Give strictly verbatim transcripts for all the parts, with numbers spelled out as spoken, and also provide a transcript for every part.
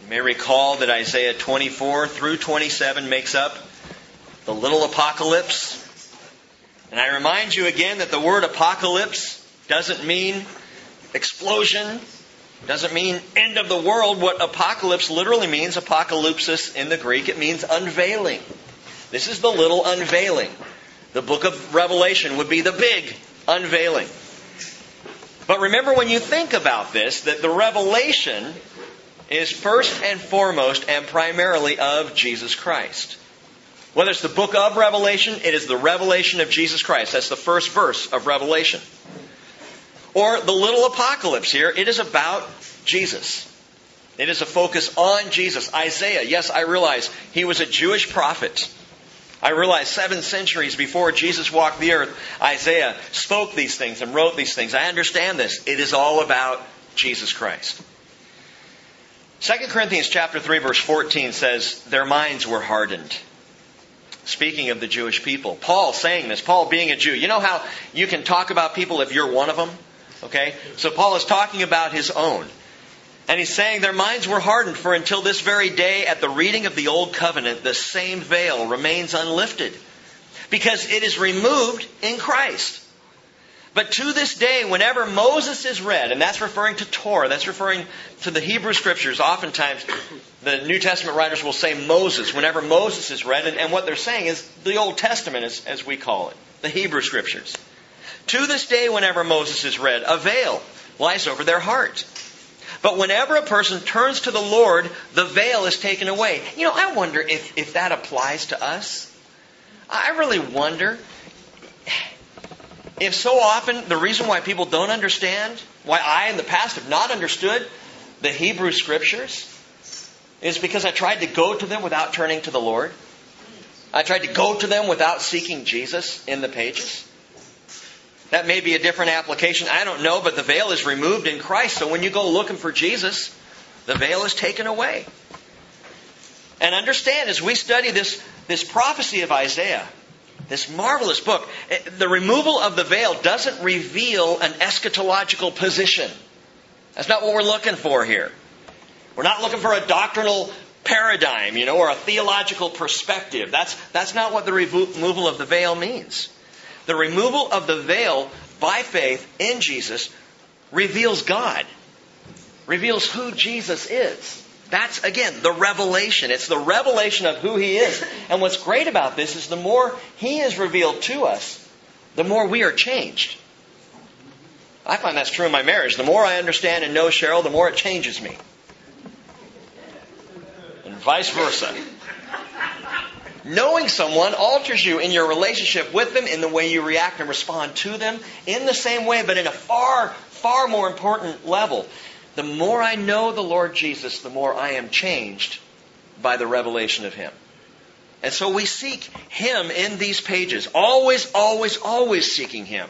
You may recall that Isaiah twenty-four through twenty-seven makes up the little apocalypse. And I remind you again that the word apocalypse doesn't mean explosion, doesn't mean end of the world. What apocalypse literally means, apocalypsis in the Greek, it means unveiling. This is the little unveiling. The book of Revelation would be the big unveiling. But remember, when you think about this, that the revelation is first and foremost and primarily of Jesus Christ. Whether it's the book of Revelation, it is the revelation of Jesus Christ. That's the first verse of Revelation. Or the little apocalypse here, it is about Jesus. It is a focus on Jesus. Isaiah, yes, I realize he was a Jewish prophet. I realize seven centuries before Jesus walked the earth, Isaiah spoke these things and wrote these things. I understand this. It is all about Jesus Christ. Second Corinthians chapter three verse fourteen says, their minds were hardened. Speaking of the Jewish people. Paul saying this, Paul being a Jew. You know how you can talk about people if you're one of them? Okay? So Paul is talking about his own. And he's saying their minds were hardened, for until this very day at the reading of the Old Covenant, the same veil remains unlifted, because it is removed in Christ. But to this day, whenever Moses is read, and that's referring to Torah, that's referring to the Hebrew Scriptures. Oftentimes, the New Testament writers will say Moses, whenever Moses is read. And, and what they're saying is the Old Testament, as, as we call it, the Hebrew Scriptures. To this day, whenever Moses is read, a veil lies over their heart. But whenever a person turns to the Lord, the veil is taken away. You know, I wonder if, if that applies to us. I really wonder if so often the reason why people don't understand, why I in the past have not understood the Hebrew Scriptures, is because I tried to go to them without turning to the Lord. I tried to go to them without seeking Jesus in the pages. That may be a different application. I don't know, but the veil is removed in Christ. So when you go looking for Jesus, the veil is taken away. And understand, as we study this, this prophecy of Isaiah, this marvelous book, the removal of the veil doesn't reveal an eschatological position. That's not what we're looking for here. We're not looking for a doctrinal paradigm, you know, or a theological perspective. That's, that's not what the removal of the veil means. The removal of the veil by faith in Jesus reveals God. Reveals who Jesus is. That's, again, the revelation. It's the revelation of who He is. And what's great about this is the more He is revealed to us, the more we are changed. I find that's true in my marriage. The more I understand and know Cheryl, the more it changes me. And vice versa. Knowing someone alters you in your relationship with them, in the way you react and respond to them, in the same way, but in a far, far more important level. The more I know the Lord Jesus, the more I am changed by the revelation of Him. And so we seek Him in these pages. Always, always, always seeking Him.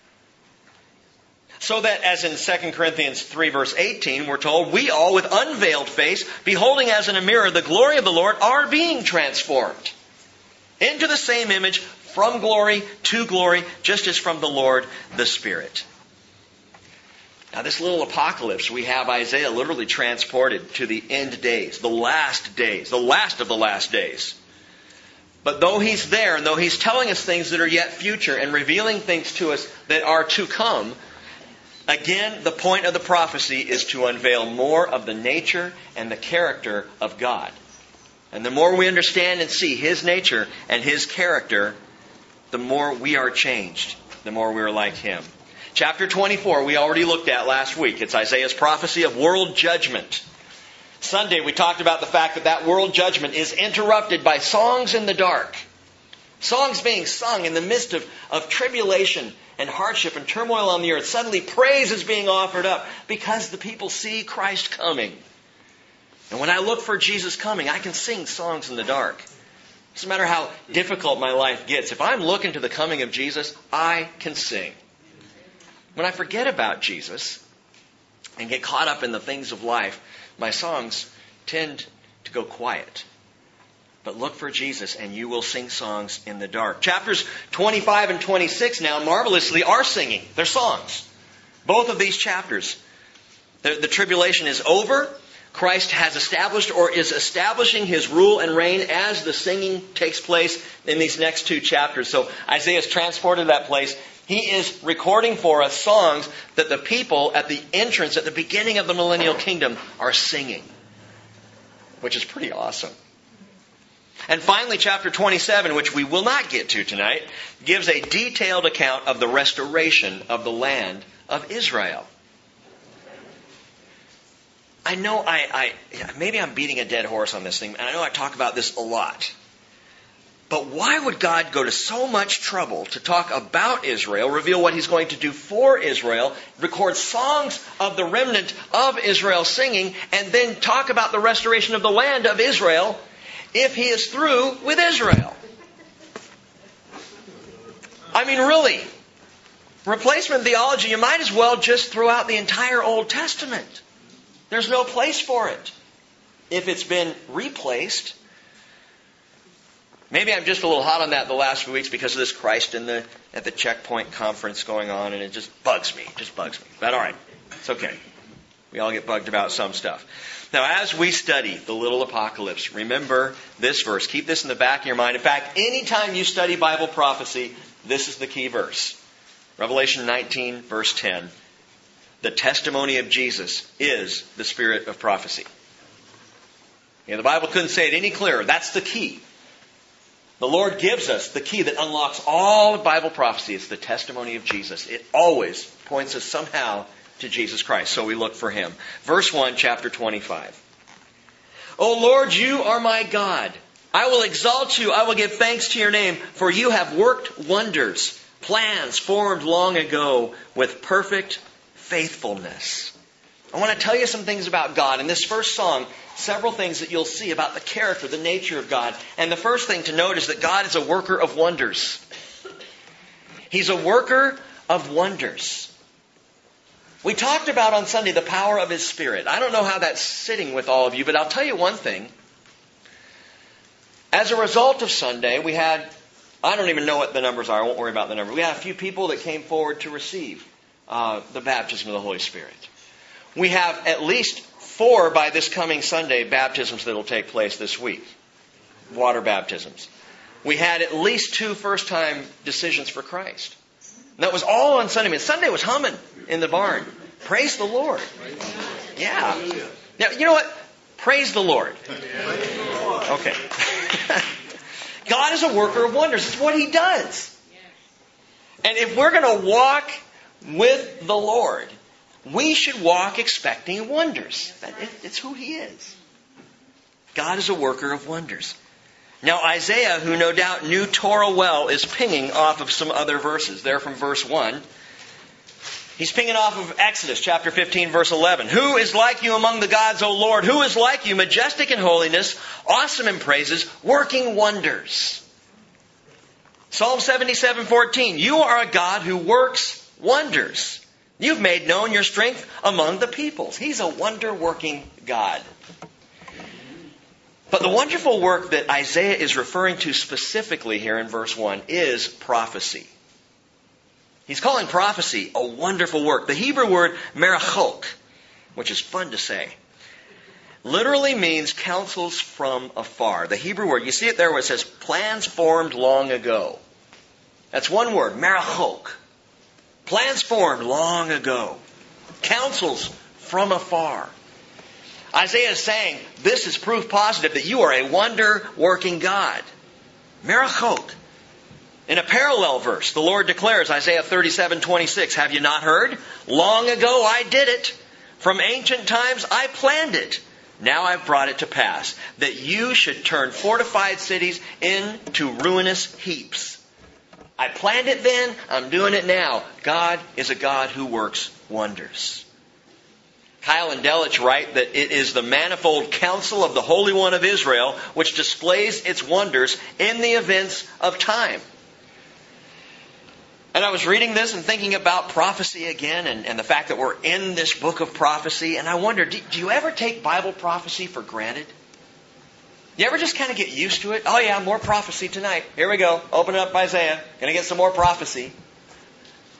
So that, as in Second Corinthians three verse eighteen, we're told, we all with unveiled face, beholding as in a mirror the glory of the Lord, are being transformed into the same image, from glory to glory, just as from the Lord the Spirit. Now, this little apocalypse, we have Isaiah literally transported to the end days, the last days, the last of the last days. But though he's there, and though he's telling us things that are yet future and revealing things to us that are to come, again, the point of the prophecy is to unveil more of the nature and the character of God. And the more we understand and see His nature and His character, the more we are changed, the more we are like Him. Chapter twenty-four, we already looked at last week. It's Isaiah's prophecy of world judgment. Sunday, we talked about the fact that that world judgment is interrupted by songs in the dark. Songs being sung in the midst of, of tribulation and hardship and turmoil on the earth. Suddenly, praise is being offered up because the people see Christ coming. And when I look for Jesus coming, I can sing songs in the dark. It doesn't matter how difficult my life gets. If I'm looking to the coming of Jesus, I can sing. When I forget about Jesus and get caught up in the things of life, my songs tend to go quiet. But look for Jesus and you will sing songs in the dark. Chapters twenty-five and twenty-six now marvelously are singing. They're songs. Both of these chapters. The, the tribulation is over. Christ has established or is establishing his rule and reign as the singing takes place in these next two chapters. So Isaiah is transported to that place. He is recording for us songs that the people at the entrance, at the beginning of the millennial kingdom, are singing, which is pretty awesome. And finally, chapter twenty-seven, which we will not get to tonight, gives a detailed account of the restoration of the land of Israel. I know I, I maybe I'm beating a dead horse on this thing, and I know I talk about this a lot. But why would God go to so much trouble to talk about Israel, reveal what He's going to do for Israel, record songs of the remnant of Israel singing, and then talk about the restoration of the land of Israel if He is through with Israel? I mean, really, replacement theology, you might as well just throw out the entire Old Testament. There's no place for it if it's been replaced. Maybe I'm just a little hot on that the last few weeks because of this Christ in the at the Checkpoint conference going on, and it just bugs me. It just bugs me. But all right, it's okay. We all get bugged about some stuff. Now, as we study the little apocalypse, remember this verse. Keep this in the back of your mind. In fact, anytime you study Bible prophecy, this is the key verse. Revelation nineteen, verse ten. The testimony of Jesus is the spirit of prophecy. You know, the Bible couldn't say it any clearer. That's the key. The Lord gives us the key that unlocks all of Bible prophecy. It's the testimony of Jesus. It always points us somehow to Jesus Christ. So we look for Him. Verse one, chapter twenty-five. O Lord, you are my God. I will exalt you. I will give thanks to your name, for you have worked wonders, plans formed long ago with perfect faithfulness. I want to tell you some things about God. In this first song, several things that you'll see about the character, the nature of God. And the first thing to note is that God is a worker of wonders. He's a worker of wonders. We talked about on Sunday the power of His Spirit. I don't know how that's sitting with all of you, but I'll tell you one thing. As a result of Sunday, we had, I don't even know what the numbers are. I won't worry about the number. We had a few people that came forward to receive uh, the baptism of the Holy Spirit. We have at least four by this coming Sunday baptisms that will take place this week. Water baptisms. We had at least two first-time decisions for Christ. And that was all on Sunday. I mean, Sunday was humming in the barn. Praise the Lord. Yeah. Now, you know what? Praise the Lord. Okay. God is a worker of wonders. It's what He does. And if we're going to walk with the Lord, we should walk expecting wonders. It's who He is. God is a worker of wonders. Now Isaiah, who no doubt knew Torah well, is pinging off of some other verses. They're from verse one. He's pinging off of Exodus chapter fifteen, verse eleven. Who is like you among the gods, O Lord? Who is like you, majestic in holiness, awesome in praises, working wonders? Psalm seventy-seven, fourteen. You are a God who works wonders. You've made known your strength among the peoples. He's a wonder-working God. But the wonderful work that Isaiah is referring to specifically here in verse one is prophecy. He's calling prophecy a wonderful work. The Hebrew word merachok, which is fun to say, literally means counsels from afar. The Hebrew word, you see it there where it says plans formed long ago. That's one word, merachok. Plans formed long ago. Counsels from afar. Isaiah is saying, this is proof positive that you are a wonder-working God. Merachok. In a parallel verse, the Lord declares, Isaiah thirty-seven, twenty-six, have you not heard? Long ago I did it. From ancient times I planned it. Now I've brought it to pass, that you should turn fortified cities into ruinous heaps. I planned it then, I'm doing it now. God is a God who works wonders. Kyle and Delitzsch write that it is the manifold counsel of the Holy One of Israel which displays its wonders in the events of time. And I was reading this and thinking about prophecy again and, and the fact that we're in this book of prophecy. And I wonder, do, do you ever take Bible prophecy for granted? You ever just kind of get used to it? Oh yeah, more prophecy tonight. Here we go. Open up Isaiah. Going to get some more prophecy.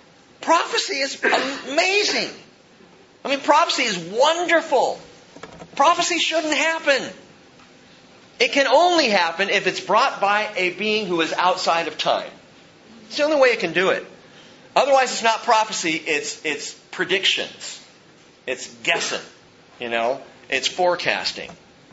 Prophecy is amazing. I mean, prophecy is wonderful. Prophecy shouldn't happen. It can only happen if it's brought by a being who is outside of time. It's the only way it can do it. Otherwise, it's not prophecy, it's it's predictions. It's guessing, you know. It's forecasting.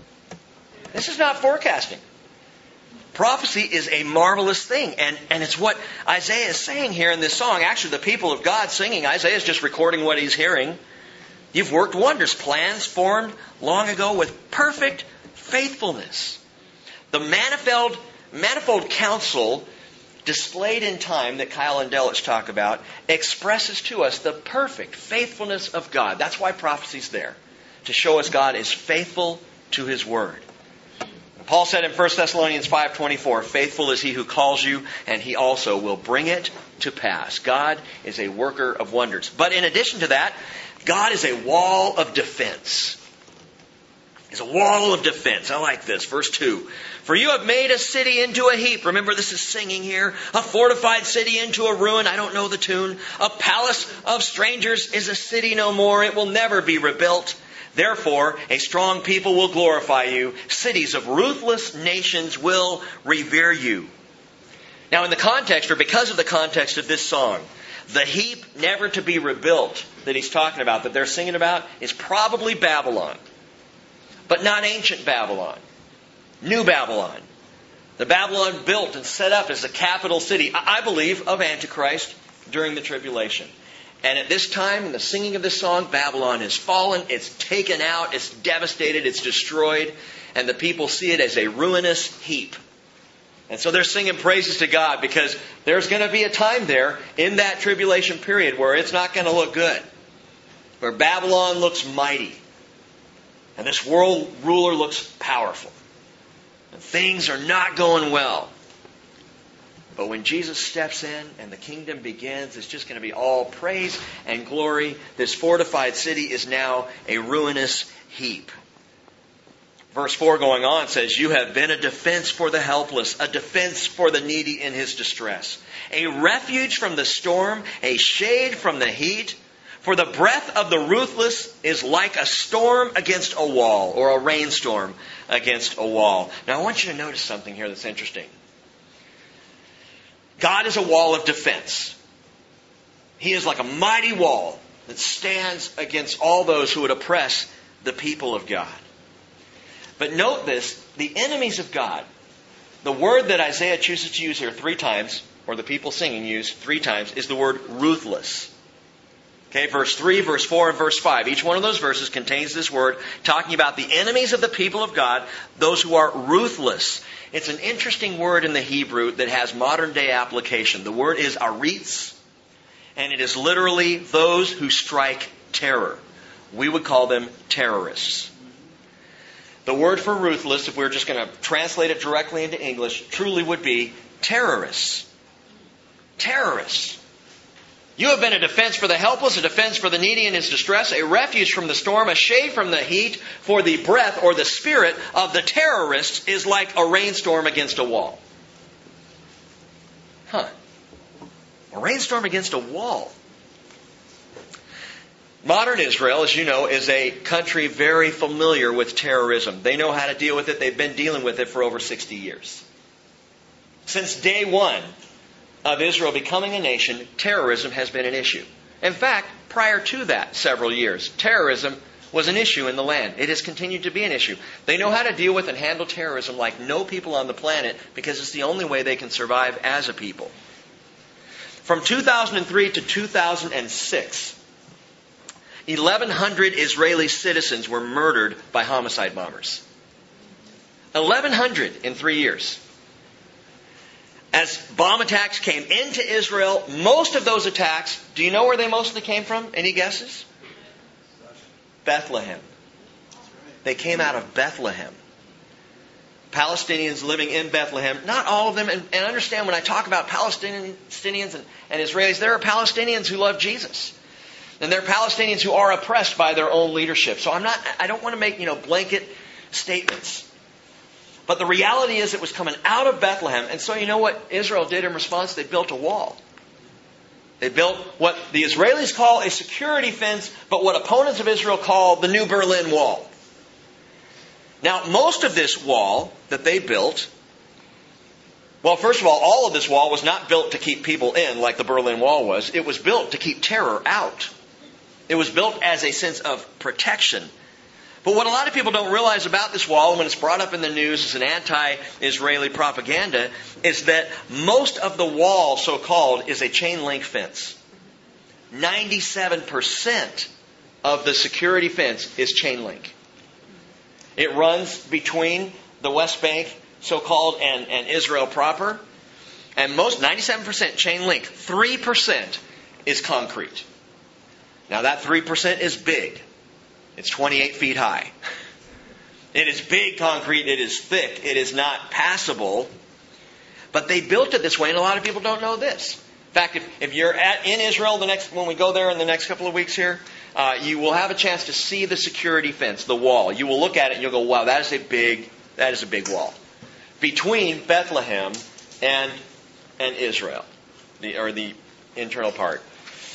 This is not forecasting. Prophecy is a marvelous thing, and, and it's what Isaiah is saying here in this song. Actually, the people of God singing, Isaiah is just recording what he's hearing. You've worked wonders, plans formed long ago with perfect faithfulness. The manifold, manifold counsel displayed in time that Kyle and Delich talk about expresses to us the perfect faithfulness of God. That's why prophecy's there, to show us God is faithful to His Word. Paul said in First Thessalonians five twenty-four, faithful is He who calls you, and He also will bring it to pass. God is a worker of wonders. But in addition to that, God is a wall of defense. He's a wall of defense. I like this. Verse two. For you have made a city into a heap. Remember, this is singing here. A fortified city into a ruin. I don't know the tune. A palace of strangers is a city no more. It will never be rebuilt. Therefore, a strong people will glorify you. Cities of ruthless nations will revere you. Now, in the context, or because of the context of this song, the heap never to be rebuilt that he's talking about, that they're singing about, is probably Babylon. But not ancient Babylon. New Babylon. The Babylon built and set up as the capital city, I believe, of Antichrist during the tribulation. And at this time, in the singing of this song, Babylon has fallen, it's taken out, it's devastated, it's destroyed, and the people see it as a ruinous heap. And so they're singing praises to God because there's going to be a time there in that tribulation period where it's not going to look good. Where Babylon looks mighty. And this world ruler looks powerful. And things are not going well. But when Jesus steps in and the kingdom begins, it's just going to be all praise and glory. This fortified city is now a ruinous heap. Verse four going on says, you have been a defense for the helpless, a defense for the needy in his distress, a refuge from the storm, a shade from the heat. For the breath of the ruthless is like a storm against a wall, or a rainstorm against a wall. Now I want you to notice something here that's interesting. God is a wall of defense. He is like a mighty wall that stands against all those who would oppress the people of God. But note this, the enemies of God, the word that Isaiah chooses to use here three times, or the people singing use three times, is the word ruthless. Okay, verse three, verse four, and verse five. Each one of those verses contains this word talking about the enemies of the people of God, those who are ruthless. It's an interesting word in the Hebrew that has modern day application. The word is aritz, and it is literally those who strike terror. We would call them terrorists. The word for ruthless, if we were just going to translate it directly into English, truly would be terrorists. Terrorists. You have been a defense for the helpless, a defense for the needy in his distress, a refuge from the storm, a shade from the heat, for the breath or the spirit of the terrorists is like a rainstorm against a wall. Huh. A rainstorm against a wall. Modern Israel, as you know, is a country very familiar with terrorism. They know how to deal with it. They've been dealing with it for over sixty years. Since day one of Israel becoming a nation, terrorism has been an issue. In fact, prior to that several years, terrorism was an issue in the land. It has continued to be an issue. They know how to deal with and handle terrorism like no people on the planet because it's the only way they can survive as a people. From two thousand three to two thousand six, eleven hundred Israeli citizens were murdered by homicide bombers. eleven hundred in three years. As bomb attacks came into Israel, most of those attacks, do you know where they mostly came from? Any guesses? Bethlehem. They came out of Bethlehem. Palestinians living in Bethlehem, not all of them, and, and understand when I talk about Palestinians and, and Israelis, there are Palestinians who love Jesus. And there are Palestinians who are oppressed by their own leadership. So I'm not, I don't want to make, you know, blanket statements. But the reality is it was coming out of Bethlehem. And so you know what Israel did in response? They built a wall. They built what the Israelis call a security fence, but what opponents of Israel call the New Berlin Wall. Now, most of this wall that they built, well, first of all, all of this wall was not built to keep people in like the Berlin Wall was. It was built to keep terror out. It was built as a sense of protection. But what a lot of people don't realize about this wall, when it's brought up in the news as an anti-Israeli propaganda, is that most of the wall, so-called, is a chain link fence. ninety-seven percent of the security fence is chain link. It runs between the West Bank, so-called, and, and Israel proper. And most, ninety-seven percent chain link. three percent is concrete. Now that three percent is big. It's twenty-eight feet high. It is big concrete. It is thick. It is not passable. But they built it this way, and a lot of people don't know this. In fact, if, if you're at, in Israel the next when we go there in the next couple of weeks here, uh, you will have a chance to see the security fence, the wall. You will look at it and you'll go, wow, that is a big, that is a big wall. Between Bethlehem and, and Israel, the, or the internal part.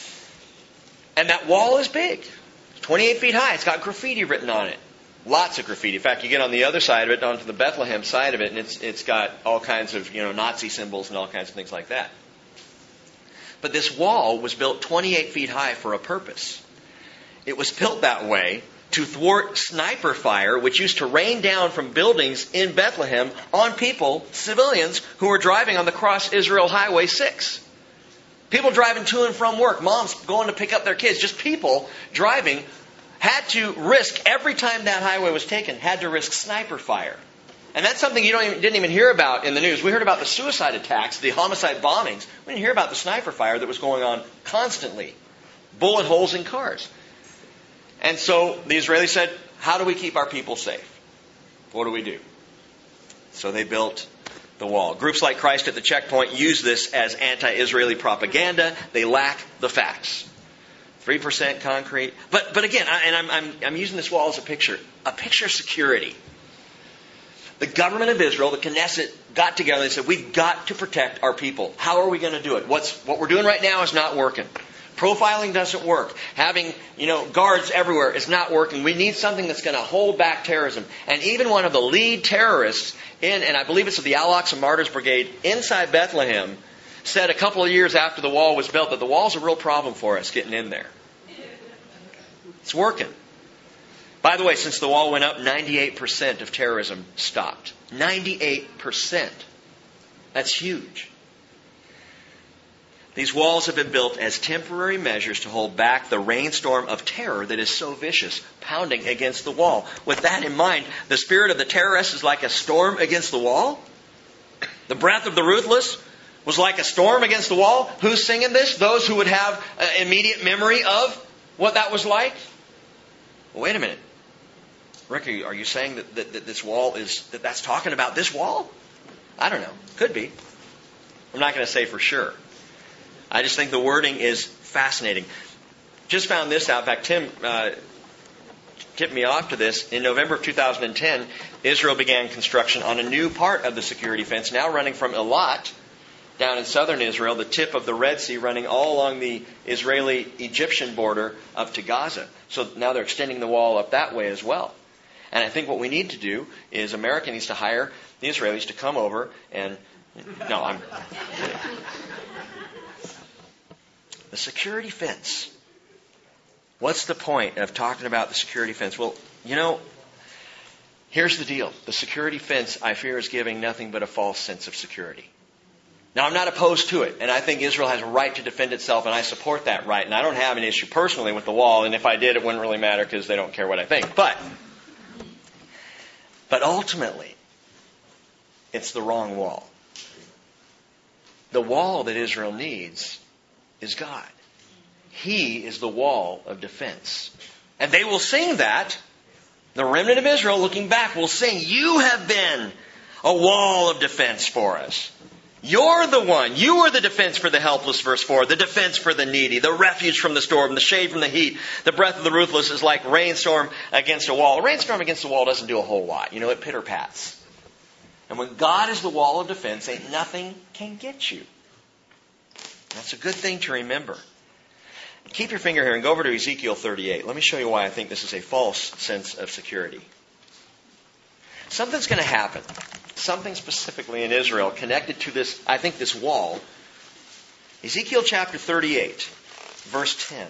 And that wall is big. It's twenty-eight feet high. It's got graffiti written on it. Lots of graffiti. In fact, you get on the other side of it, onto the Bethlehem side of it, and it's it's got all kinds of, you know, Nazi symbols and all kinds of things like that. But this wall was built twenty-eight feet high for a purpose. It was built that way to thwart sniper fire, which used to rain down from buildings in Bethlehem on people, civilians, who were driving on the Cross Israel Highway six. People driving to and from work, moms going to pick up their kids, just people driving, had to risk, every time that highway was taken, had to risk sniper fire. And that's something you don't even, didn't even hear about in the news. We heard about the suicide attacks, the homicide bombings. We didn't hear about the sniper fire that was going on constantly. Bullet holes in cars. And so the Israelis said, how do we keep our people safe? What do we do? So they built the wall. Groups like Christ at the Checkpoint use this as anti-Israeli propaganda. They lack the facts. Three percent concrete. But but again, I, and I'm, I'm I'm using this wall as a picture. A picture of security. The government of Israel, the Knesset, got together and said, we've got to protect our people. How are we going to do it? What's what we're doing right now is not working. Profiling doesn't work. Having, you know, guards everywhere is not working. We need something that's going to hold back terrorism. And even one of the lead terrorists in, and I believe it's of the Al-Aqsa Martyrs Brigade inside Bethlehem, said a couple of years after the wall was built that the wall's a real problem for us getting in there. It's working. By the way, since the wall went up, ninety-eight percent of terrorism stopped. ninety-eight percent. That's huge. These walls have been built as temporary measures to hold back the rainstorm of terror that is so vicious, pounding against the wall. With that in mind, the spirit of the terrorist is like a storm against the wall. The breath of the ruthless was like a storm against the wall. Who's singing this? Those who would have uh, immediate memory of what that was like? Well, wait a minute. Rick, are you, are you saying that, that, that this wall is, that that's talking about this wall? I don't know. Could be. I'm not going to say for sure. I just think the wording is fascinating. Just found this out. In fact, Tim uh, tipped me off to this. In November of two thousand ten, Israel began construction on a new part of the security fence, now running from Eilat, down in southern Israel, the tip of the Red Sea, running all along the Israeli-Egyptian border up to Gaza. So now they're extending the wall up that way as well. And I think what we need to do is America needs to hire the Israelis to come over and... No, I'm... The security fence. What's the point of talking about the security fence? Well, you know, here's the deal. The security fence, I fear, is giving nothing but a false sense of security. Now, I'm not opposed to it, and I think Israel has a right to defend itself, and I support that right. And I don't have an issue personally with the wall, and if I did, it wouldn't really matter because they don't care what I think. But, but ultimately, it's the wrong wall. The wall that Israel needs is God. He is the wall of defense. And they will sing that. The remnant of Israel, looking back, will sing, you have been a wall of defense for us. You're the one. You are the defense for the helpless, verse four. The defense for the needy. The refuge from the storm. The shade from the heat. The breath of the ruthless is like rainstorm against a wall. A rainstorm against a wall doesn't do a whole lot. You know, it pitter-pats. And when God is the wall of defense, ain't nothing can get you. That's a good thing to remember. Keep your finger here and go over to Ezekiel thirty-eight. Let me show you why I think this is a false sense of security. Something's going to happen. Something specifically in Israel connected to this, I think, this wall. Ezekiel chapter thirty-eight, verse ten.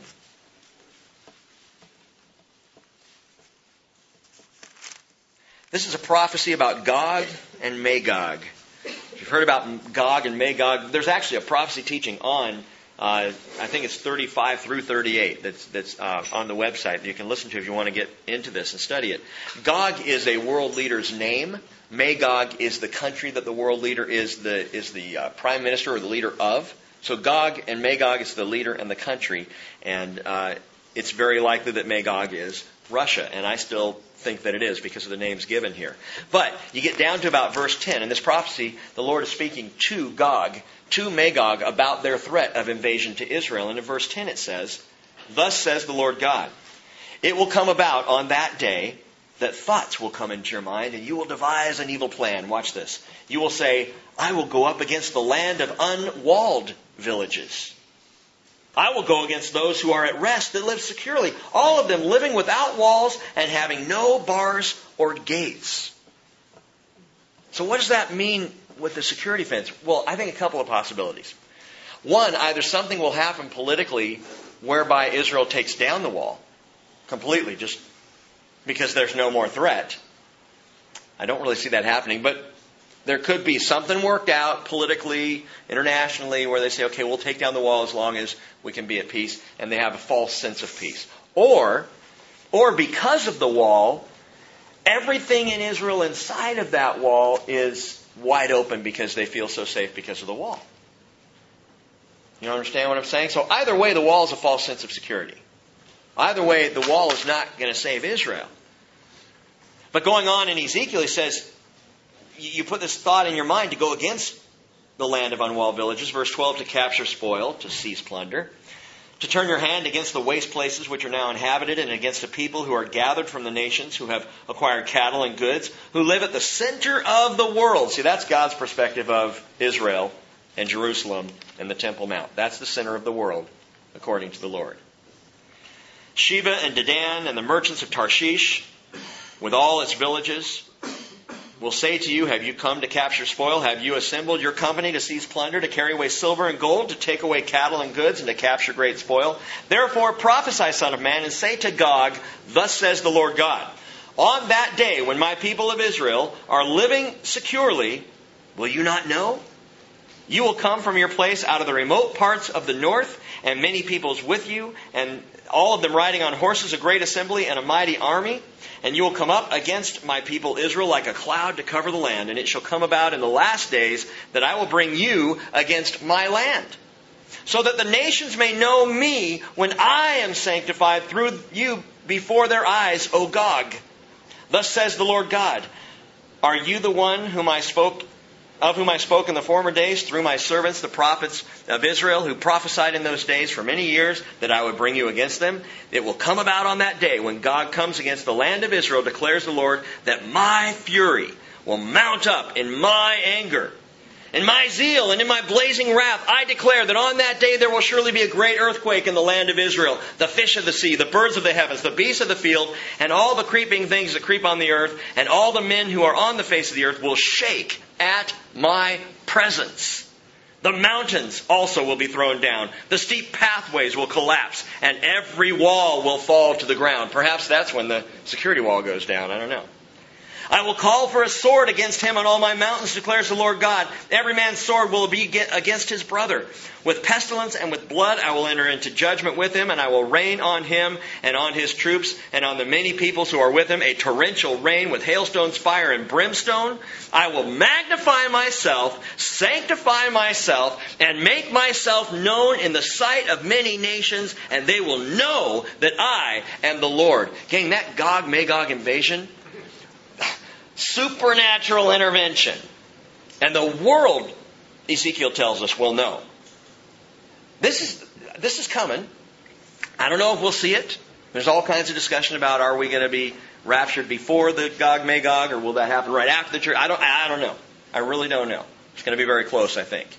This is a prophecy about Gog and Magog. If you've heard about Gog and Magog, there's actually a prophecy teaching on, uh, I think it's thirty-five through thirty-eight that's, that's uh, on the website that you can listen to if you want to get into this and study it. Gog is a world leader's name. Magog is the country that the world leader is the is the uh, prime minister or the leader of. So Gog and Magog is the leader and the country, and uh, it's very likely that Magog is Russia, and I still think that it is because of the names given here. But you get down to about verse ten. In this prophecy, the Lord is speaking to Gog, to Magog, about their threat of invasion to Israel. And in verse ten it says, "Thus says the Lord God, it will come about on that day that thoughts will come into your mind, and you will devise an evil plan." Watch this. You will say, "I will go up against the land of unwalled villages. I will go against those who are at rest that live securely, all of them living without walls and having no bars or gates." So what does that mean with the security fence? Well, I think a couple of possibilities. One, either something will happen politically whereby Israel takes down the wall completely, just because there's no more threat. I don't really see that happening, but there could be something worked out politically, internationally, where they say, okay, we'll take down the wall as long as we can be at peace, and they have a false sense of peace. Or, or because of the wall, everything in Israel inside of that wall is wide open because they feel so safe because of the wall. You understand what I'm saying? So either way, the wall is a false sense of security. Either way, the wall is not going to save Israel. But going on in Ezekiel, he says, you put this thought in your mind to go against the land of unwalled villages. Verse twelve, to capture spoil, to seize plunder. To turn your hand against the waste places which are now inhabited, and against the people who are gathered from the nations, who have acquired cattle and goods, who live at the center of the world. See, that's God's perspective of Israel and Jerusalem and the Temple Mount. That's the center of the world, according to the Lord. Sheba and Dedan and the merchants of Tarshish, with all its villages, will say to you, have you come to capture spoil? Have you assembled your company to seize plunder, to carry away silver and gold, to take away cattle and goods, and to capture great spoil? Therefore prophesy, Son of Man, and say to Gog, thus says the Lord God, on that day when my people of Israel are living securely, will you not know? You will come from your place out of the remote parts of the north, and many peoples with you, and all of them riding on horses, a great assembly and a mighty army. And you will come up against my people Israel like a cloud to cover the land. And it shall come about in the last days that I will bring you against my land, so that the nations may know me when I am sanctified through you before their eyes, O Gog. Thus says the Lord God, are you the one whom I spoke of whom I spoke in the former days through my servants, the prophets of Israel, who prophesied in those days for many years that I would bring you against them? It will come about on that day when God comes against the land of Israel, declares the Lord, that my fury will mount up in my anger. In my zeal and in my blazing wrath, I declare that on that day there will surely be a great earthquake in the land of Israel. The fish of the sea, the birds of the heavens, the beasts of the field, and all the creeping things that creep on the earth, and all the men who are on the face of the earth will shake at my presence. The mountains also will be thrown down. The steep pathways will collapse, and every wall will fall to the ground. Perhaps that's when the security wall goes down. I don't know. I will call for a sword against him on all my mountains, declares the Lord God. Every man's sword will be against his brother. With pestilence and with blood I will enter into judgment with him, and I will rain on him and on his troops and on the many peoples who are with him, a torrential rain with hailstones, fire, and brimstone. I will magnify myself, sanctify myself, and make myself known in the sight of many nations, and they will know that I am the Lord. Gang, that Gog-Magog invasion, supernatural intervention. And the world, Ezekiel tells us, will know. This is this is coming. I don't know if we'll see it. There's all kinds of discussion about, are we going to be raptured before the Gog-Magog, or will that happen right after the church? I don't I don't know. I really don't know. It's going to be very close, I think.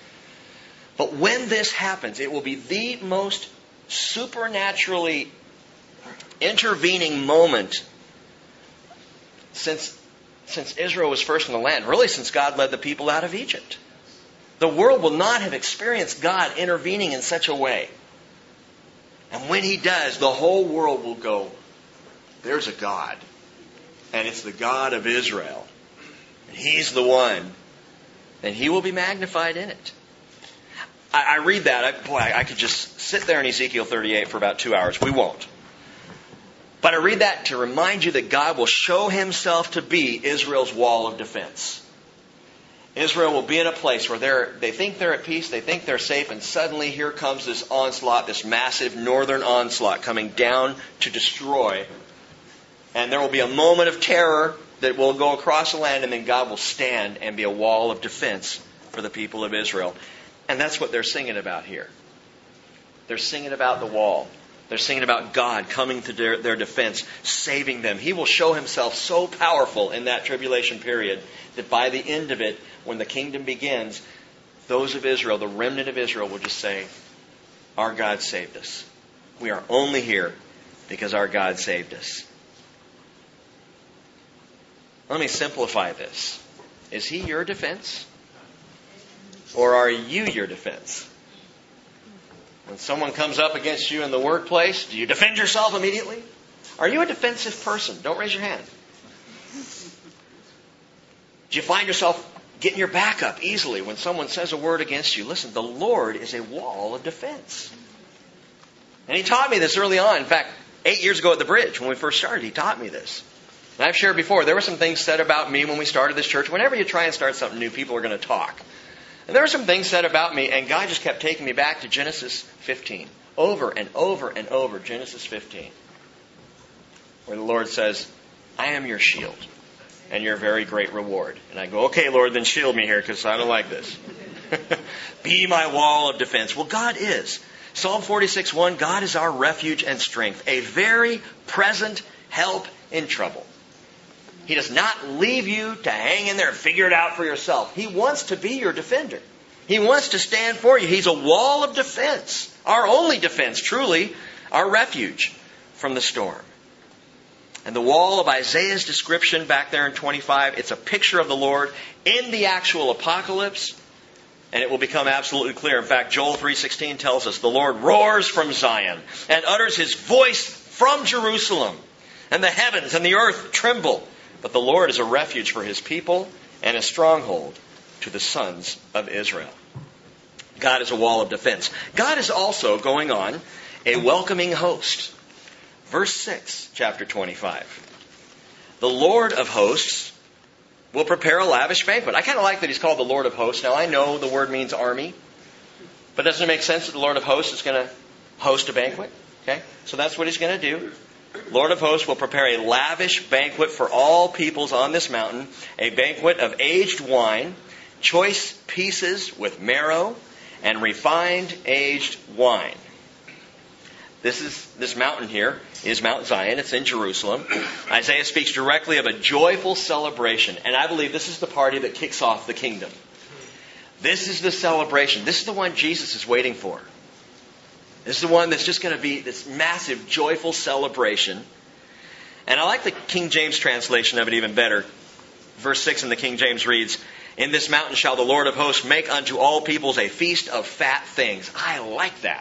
But when this happens, it will be the most supernaturally intervening moment since since Israel was first in the land, really since God led the people out of Egypt. The world will not have experienced God intervening in such a way. And when He does, the whole world will go, there's a God. And it's the God of Israel. And He's the one. And He will be magnified in it. I, I read that. I, boy, I could just sit there in Ezekiel thirty-eight for about two hours. We won't. But I read that to remind you that God will show Himself to be Israel's wall of defense. Israel will be in a place where they're, they think they're at peace, they think they're safe, and suddenly here comes this onslaught, this massive northern onslaught coming down to destroy. And there will be a moment of terror that will go across the land, and then God will stand and be a wall of defense for the people of Israel. And that's what they're singing about here. They're singing about the wall. They're singing about God coming to their, their defense, saving them. He will show Himself so powerful in that tribulation period that by the end of it, when the kingdom begins, those of Israel, the remnant of Israel, will just say, our God saved us. We are only here because our God saved us. Let me simplify this. Is He your defense? Or are you your defense? When someone comes up against you in the workplace, do you defend yourself immediately? Are you a defensive person? Don't raise your hand. Do you find yourself getting your back up easily when someone says a word against you? Listen, the Lord is a wall of defense. And He taught me this early on. In fact, eight years ago at the bridge, when we first started, He taught me this. And I've shared before, there were some things said about me when we started this church. Whenever you try and start something new, people are going to talk. And there were some things said about me, and God just kept taking me back to Genesis fifteen. Over and over and over, Genesis fifteen. Where the Lord says, I am your shield and your very great reward. And I go, okay, Lord, then shield me here because I don't like this. Be my wall of defense. Well, God is. Psalm forty-six one, God is our refuge and strength, a very present help in trouble. He does not leave you to hang in there and figure it out for yourself. He wants to be your defender. He wants to stand for you. He's a wall of defense. Our only defense, truly, our refuge from the storm. And the wall of Isaiah's description back there in twenty-five, it's a picture of the Lord in the actual apocalypse. And it will become absolutely clear. In fact, Joel three sixteen tells us, the Lord roars from Zion and utters His voice from Jerusalem. And the heavens and the earth tremble. But the Lord is a refuge for His people and a stronghold to the sons of Israel. God is a wall of defense. God is also, going on, a welcoming host. Verse six, chapter twenty-five. The Lord of hosts will prepare a lavish banquet. I kind of like that He's called the Lord of hosts. Now, I know the word means army. But doesn't it make sense that the Lord of hosts is going to host a banquet? Okay, so that's what He's going to do. Lord of hosts will prepare a lavish banquet for all peoples on this mountain, a banquet of aged wine, choice pieces with marrow, and refined aged wine. This is this mountain here is Mount Zion. It's in Jerusalem. Isaiah speaks directly of a joyful celebration, and I believe this is the party that kicks off the kingdom. This is the celebration. This is the one Jesus is waiting for. This is the one that's just going to be this massive, joyful celebration. And I like the King James translation of it even better. Verse six in the King James reads, in this mountain shall the Lord of hosts make unto all peoples a feast of fat things. I like that.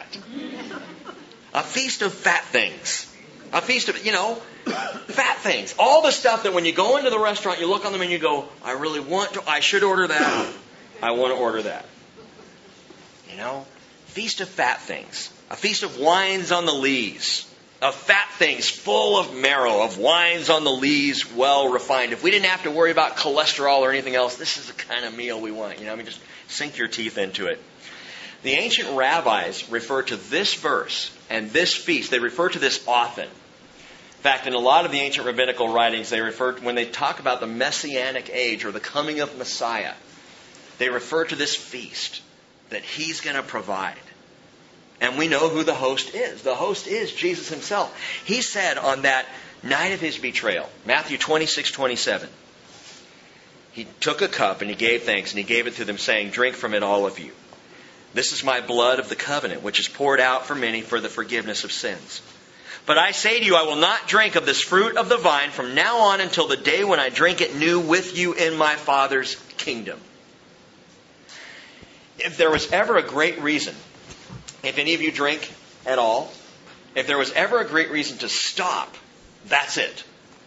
A feast of fat things. A feast of, you know, fat things. All the stuff that when you go into the restaurant, you look on them and you go, I really want to, I should order that. I want to order that. You know, feast of fat things. A feast of wines on the lees. Of fat things full of marrow. Of wines on the lees well refined. If we didn't have to worry about cholesterol or anything else, this is the kind of meal we want. You know, I mean, just sink your teeth into it. The ancient rabbis refer to this verse and this feast, they refer to this often. In fact, in a lot of the ancient rabbinical writings, they refer to, when they talk about the Messianic age or the coming of Messiah, they refer to this feast that He's going to provide. And we know who the host is. The host is Jesus Himself. He said on that night of His betrayal, Matthew twenty-six twenty-seven, He took a cup and He gave thanks and He gave it to them saying, drink from it all of you. This is my blood of the covenant, which is poured out for many for the forgiveness of sins. But I say to you, I will not drink of this fruit of the vine from now on until the day when I drink it new with you in my Father's kingdom. If there was ever a great reason, if any of you drink at all, if there was ever a great reason to stop, that's it.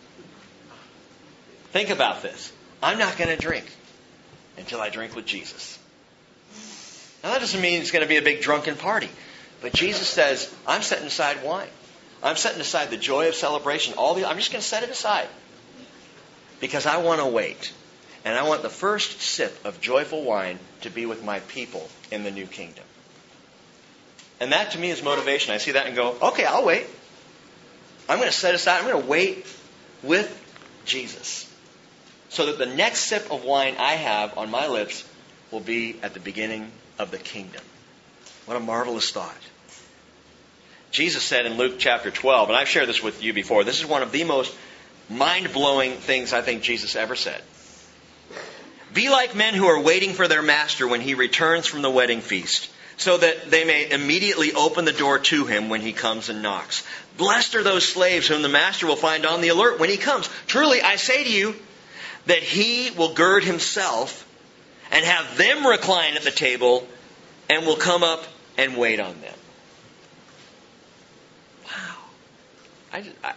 Think about this. I'm not going to drink until I drink with Jesus. Now that doesn't mean it's going to be a big drunken party. But Jesus says, I'm setting aside wine. I'm setting aside the joy of celebration. All the, I'm just going to set it aside. Because I want to wait. And I want the first sip of joyful wine to be with my people in the new kingdom. And that to me is motivation. I see that and go, okay, I'll wait. I'm going to set aside, I'm going to wait with Jesus. So that the next sip of wine I have on my lips will be at the beginning of the kingdom. What a marvelous thought. Jesus said in Luke chapter twelve, and I've shared this with you before, this is one of the most mind-blowing things I think Jesus ever said. Be like men who are waiting for their master when he returns from the wedding feast, so that they may immediately open the door to him when he comes and knocks. Blessed are those slaves whom the master will find on the alert when he comes. Truly, I say to you that he will gird himself and have them recline at the table and will come up and wait on them. Wow. I, I,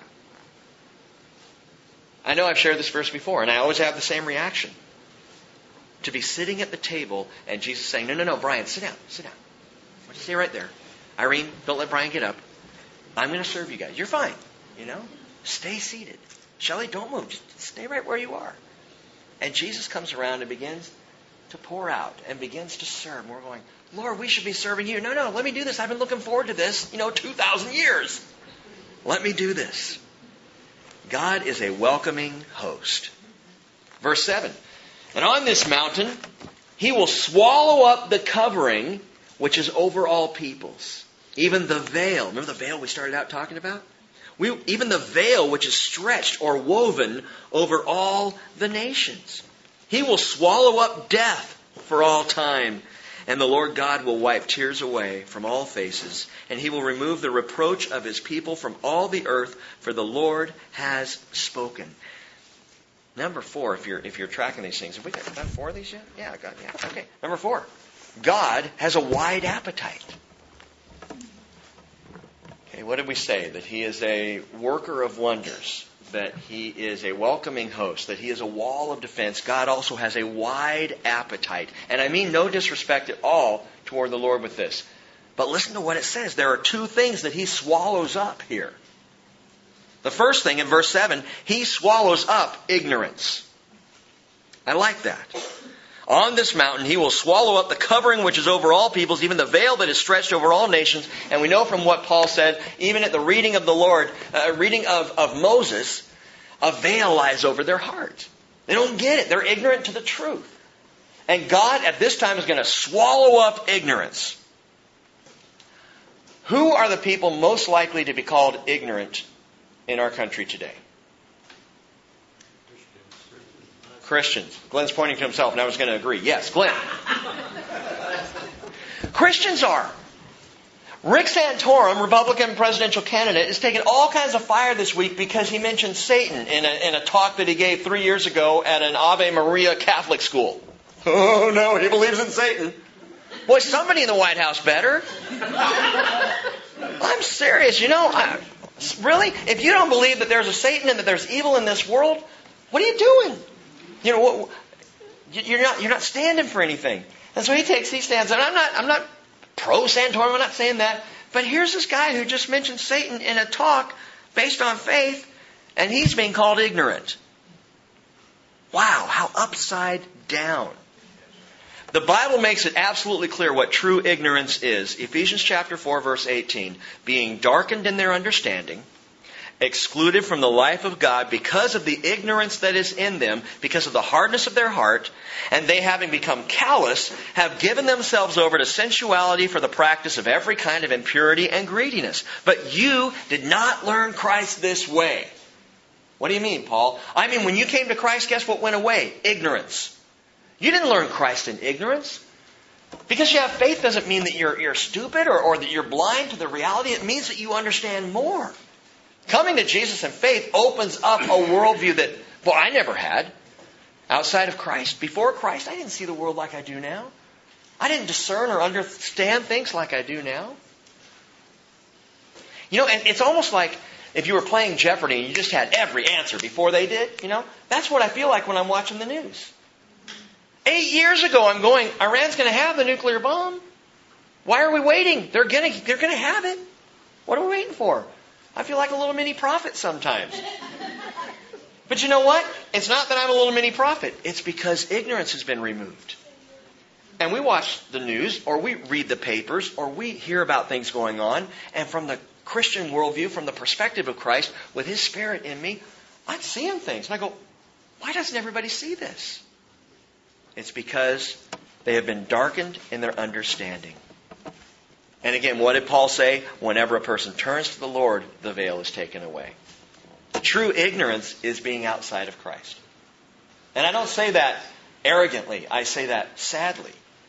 I know I've shared this verse before, and I always have the same reaction. To be sitting at the table and Jesus saying, no, no, no, Brian, sit down, sit down. Why don't you stay right there? Irene, don't let Brian get up. I'm going to serve you guys. You're fine, you know. Stay seated. Shelley, don't move. Just stay right where you are. And Jesus comes around and begins to pour out and begins to serve. And we're going, Lord, we should be serving you. No, no, let me do this. I've been looking forward to this, you know, two thousand years. Let me do this. God is a welcoming host. Verse seven. And on this mountain, he will swallow up the covering which is over all peoples. Even the veil. Remember the veil we started out talking about? We, even the veil which is stretched or woven over all the nations. He will swallow up death for all time. And the Lord God will wipe tears away from all faces. And he will remove the reproach of his people from all the earth. For the Lord has spoken. Number four, if you're if you're tracking these things. Have we got done four of these yet? Yeah, I got yeah. Okay. Number four. God has a wide appetite. Okay, what did we say? That he is a worker of wonders. That he is a welcoming host. That he is a wall of defense. God also has a wide appetite. And I mean no disrespect at all toward the Lord with this. But listen to what it says. There are two things that he swallows up here. The first thing in verse seven, he swallows up ignorance. I like that. On this mountain he will swallow up the covering which is over all peoples, even the veil that is stretched over all nations. And we know from what Paul said, even at the reading of the Lord, uh, reading of, of Moses, a veil lies over their heart. They don't get it. They're ignorant to the truth. And God at this time is going to swallow up ignorance. Who are the people most likely to be called ignorant in our country today? Christians. Glenn's pointing to himself and I was going to agree. Yes, Glenn. Christians are. Rick Santorum, Republican presidential candidate, is taking all kinds of fire this week because he mentioned Satan in a, in a talk that he gave three years ago at an Ave Maria Catholic school. Oh no, he believes in Satan. Boy, somebody in the White House better. I'm serious. You know, I, really? If you don't believe that there's a Satan and that there's evil in this world, what are you doing? You know, what, you're not you're not standing for anything. And so he takes he stands. And I'm not I'm not pro Santorum. I'm not saying that. But here's this guy who just mentioned Satan in a talk based on faith, and he's being called ignorant. Wow, how upside down. The Bible makes it absolutely clear what true ignorance is. Ephesians chapter four, verse eighteen. Being darkened in their understanding, excluded from the life of God because of the ignorance that is in them, because of the hardness of their heart, and they having become callous, have given themselves over to sensuality for the practice of every kind of impurity and greediness. But you did not learn Christ this way. What do you mean, Paul? I mean, when you came to Christ, guess what went away? Ignorance. You didn't learn Christ in ignorance. Because you have faith doesn't mean that you're, you're stupid or, or that you're blind to the reality. It means that you understand more. Coming to Jesus in faith opens up a worldview that, well, I never had. Outside of Christ, before Christ, I didn't see the world like I do now. I didn't discern or understand things like I do now. You know, and it's almost like if you were playing Jeopardy and you just had every answer before they did, you know, that's what I feel like when I'm watching the news. Eight years ago, I'm going, Iran's going to have the nuclear bomb. Why are we waiting? They're going to, they're going to have it. What are we waiting for? I feel like a little mini prophet sometimes. But you know what? It's not that I'm a little mini prophet. It's because ignorance has been removed. And we watch the news, or we read the papers, or we hear about things going on, and from the Christian worldview, from the perspective of Christ, with His Spirit in me, I'm seeing things. And I go, why doesn't everybody see this? It's because they have been darkened in their understanding. And again, what did Paul say? Whenever a person turns to the Lord, the veil is taken away. True ignorance is being outside of Christ. And I don't say that arrogantly. I say that sadly.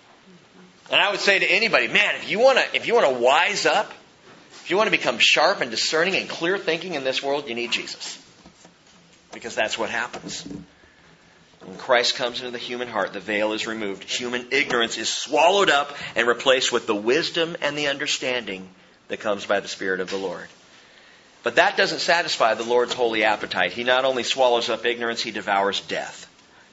And I would say to anybody, man, if you want to if you want to wise up, if you want to become sharp and discerning and clear thinking in this world, you need Jesus. Because that's what happens. When Christ comes into the human heart, the veil is removed. Human ignorance is swallowed up and replaced with the wisdom and the understanding that comes by the Spirit of the Lord. But that doesn't satisfy the Lord's holy appetite. He not only swallows up ignorance, He devours death.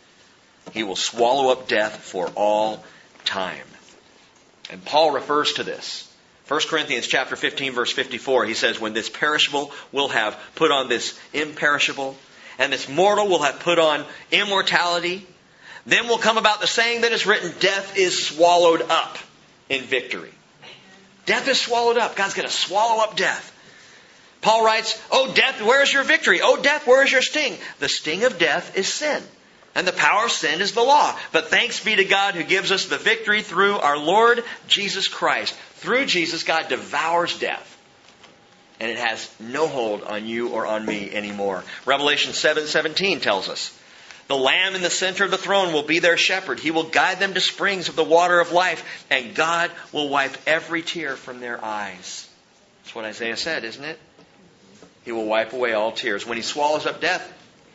He will swallow up death for all time. And Paul refers to this. First Corinthians chapter fifteen, verse fifty-four, he says, when this perishable will have put on this imperishable, and this mortal will have put on immortality, then will come about the saying that is written, death is swallowed up in victory. Death is swallowed up. God's going to swallow up death. Paul writes, oh, death, where is your victory? Oh, death, where is your sting? The sting of death is sin. And the power of sin is the law. But thanks be to God who gives us the victory through our Lord Jesus Christ. Through Jesus, God devours death. And it has no hold on you or on me anymore. Revelation seven seventeen tells us, the Lamb in the center of the throne will be their shepherd. He will guide them to springs of the water of life. And God will wipe every tear from their eyes. That's what Isaiah said, isn't it? He will wipe away all tears. When He swallows up death,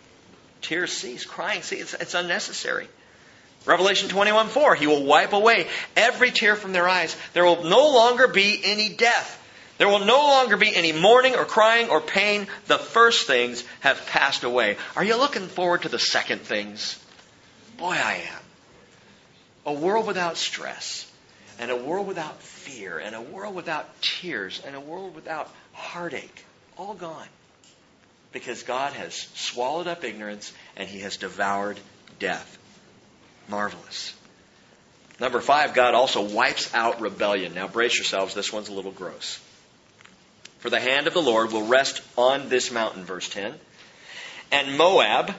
tears cease, crying cease. It's, it's unnecessary. Revelation twenty-one four, He will wipe away every tear from their eyes. There will no longer be any death. There will no longer be any mourning or crying or pain. The first things have passed away. Are you looking forward to the second things? Boy, I am. A world without stress, and a world without fear, and a world without tears, and a world without heartache. All gone. Because God has swallowed up ignorance and He has devoured death. Marvelous. Number five, God also wipes out rebellion. Now brace yourselves, this one's a little gross. For the hand of the Lord will rest on this mountain, verse ten. And Moab...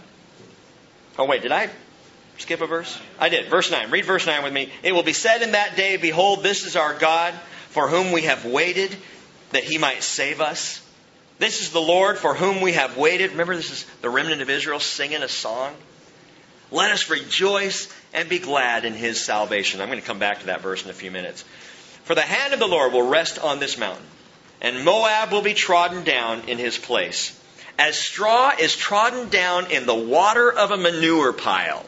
Oh wait, did I skip a verse? I did. Verse nine. Read verse nine with me. It will be said in that day, behold, this is our God, for whom we have waited, that He might save us. This is the Lord for whom we have waited. Remember, this is the remnant of Israel singing a song. Let us rejoice and be glad in His salvation. I'm going to come back to that verse in a few minutes. For the hand of the Lord will rest on this mountain, and Moab will be trodden down in his place, as straw is trodden down in the water of a manure pile.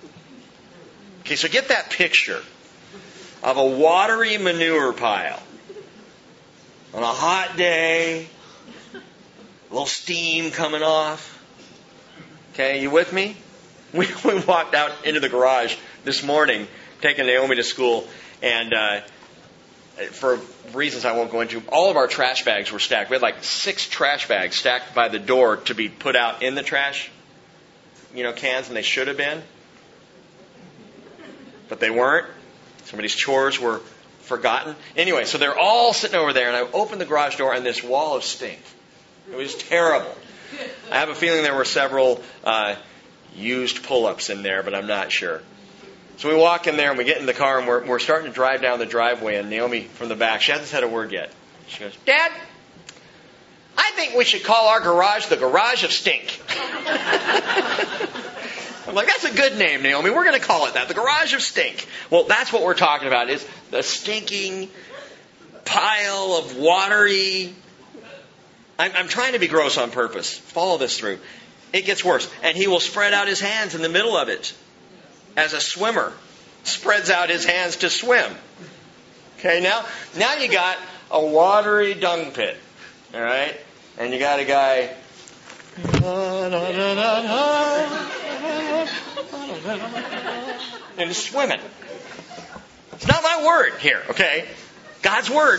Okay, so get that picture of a watery manure pile. On a hot day, a little steam coming off. Okay, you with me? We, we walked out into the garage this morning, taking Naomi to school, and uh, for reasons I won't go into, all of our trash bags were stacked. We had like six trash bags stacked by the door to be put out in the trash, you know, cans, and they should have been. But they weren't. Somebody's chores were forgotten. Anyway, so they're all sitting over there, and I opened the garage door, and this wall of stink. It was terrible. I have a feeling there were several uh, used pull-ups in there, but I'm not sure. So we walk in there, and we get in the car, and we're, we're starting to drive down the driveway, and Naomi from the back, she hasn't said a word yet. She goes, Dad, I think we should call our garage the Garage of Stink. I'm like, that's a good name, Naomi. We're going to call it that, the Garage of Stink. Well, that's what we're talking about, is the stinking pile of watery I'm, I'm trying to be gross on purpose. Follow this through. It gets worse. And he will spread out his hands in the middle of it, as a swimmer spreads out his hands to swim. Okay, now, now you got a watery dung pit. All right? And you got a guy... and he's swimming. It's not my word here, okay? God's word.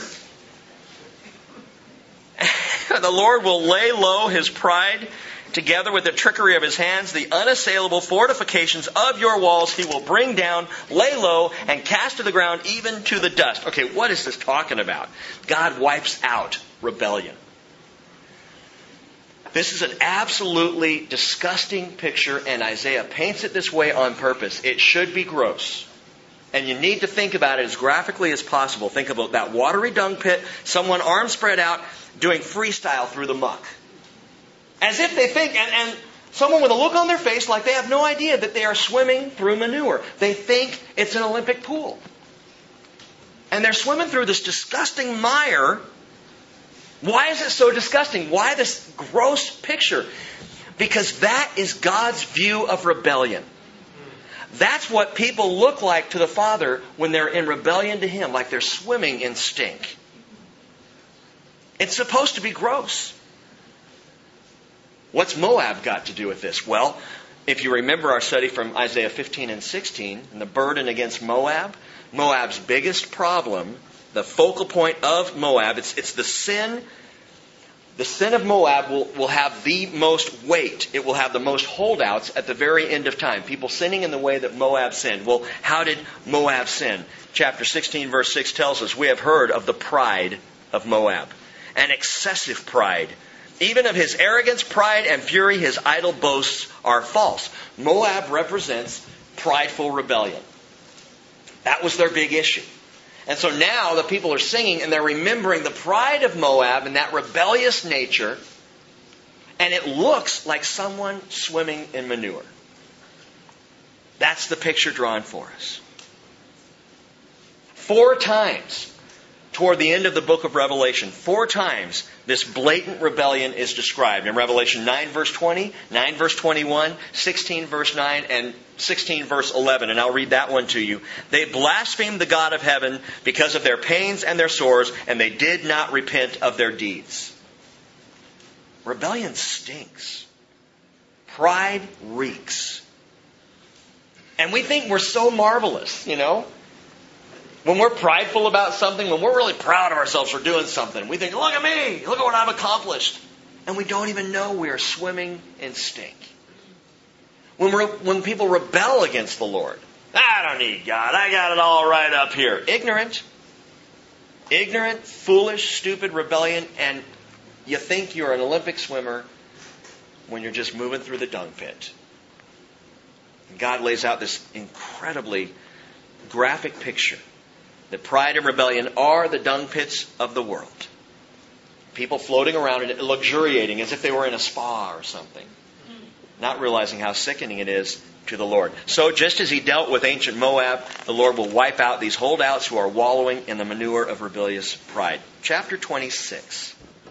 The Lord will lay low his pride together with the trickery of his hands, the unassailable fortifications of your walls he will bring down, lay low, and cast to the ground, even to the dust. Okay, what is this talking about? God wipes out rebellion. This is an absolutely disgusting picture, and Isaiah paints it this way on purpose. It should be gross. And you need to think about it as graphically as possible. Think about that watery dung pit, someone arms spread out, doing freestyle through the muck. As if they think, and, and someone with a look on their face like they have no idea that they are swimming through manure. They think it's an Olympic pool. And they're swimming through this disgusting mire. Why is it so disgusting? Why this gross picture? Because that is God's view of rebellion. That's what people look like to the Father when they're in rebellion to Him, like they're swimming in stink. It's supposed to be gross. What's Moab got to do with this? Well, if you remember our study from Isaiah fifteen and sixteen, and the burden against Moab, Moab's biggest problem, the focal point of Moab, it's, it's the sin. The sin of Moab will, will have the most weight. It will have the most holdouts at the very end of time. People sinning in the way that Moab sinned. Well, how did Moab sin? Chapter sixteen, verse six tells us, we have heard of the pride of Moab. An excessive pride. Even of his arrogance, pride, and fury, his idle boasts are false. Moab represents prideful rebellion. That was their big issue. And so now the people are singing and they're remembering the pride of Moab and that rebellious nature. And it looks like someone swimming in manure. That's the picture drawn for us. Four times toward the end of the book of Revelation, four times this blatant rebellion is described. In Revelation nine verse twenty, nine verse twenty-one, sixteen verse nine, and sixteen verse eleven. And I'll read that one to you. They blasphemed the God of heaven because of their pains and their sores, and they did not repent of their deeds. Rebellion stinks. Pride reeks. And we think we're so marvelous, you know. When we're prideful about something, when we're really proud of ourselves for doing something, we think, look at me, look at what I've accomplished. And we don't even know we are swimming in stink. When, we're, when people rebel against the Lord, I don't need God, I got it all right up here. Ignorant. Ignorant, foolish, stupid rebellion, and you think you're an Olympic swimmer when you're just moving through the dung pit. And God lays out this incredibly graphic picture that pride and rebellion are the dung pits of the world. People floating around in it, luxuriating as if they were in a spa or something, not realizing how sickening it is to the Lord. So just as He dealt with ancient Moab, the Lord will wipe out these holdouts who are wallowing in the manure of rebellious pride. Chapter twenty-six.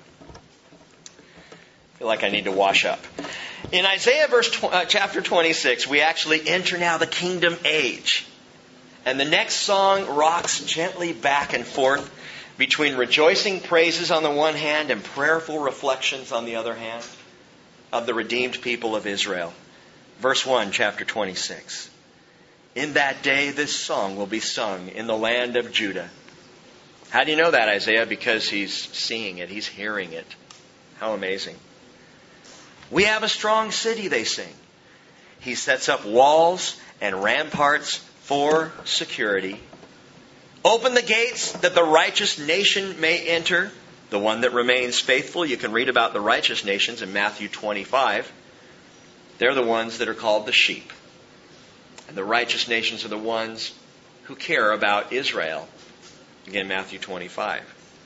I feel like I need to wash up. In Isaiah verse tw- uh, chapter twenty-six, we actually enter now the kingdom age. And the next song rocks gently back and forth between rejoicing praises on the one hand and prayerful reflections on the other hand of the redeemed people of Israel. Verse one, chapter twenty-six. In that day this song will be sung in the land of Judah. How do you know that, Isaiah? Because he's seeing it. He's hearing it. How amazing. We have a strong city, they sing. He sets up walls and ramparts for security. Open the gates that the righteous nation may enter. The one that remains faithful. You can read about the righteous nations in Matthew twenty-five. They're the ones that are called the sheep. And the righteous nations are the ones who care about Israel. Again, Matthew twenty-five.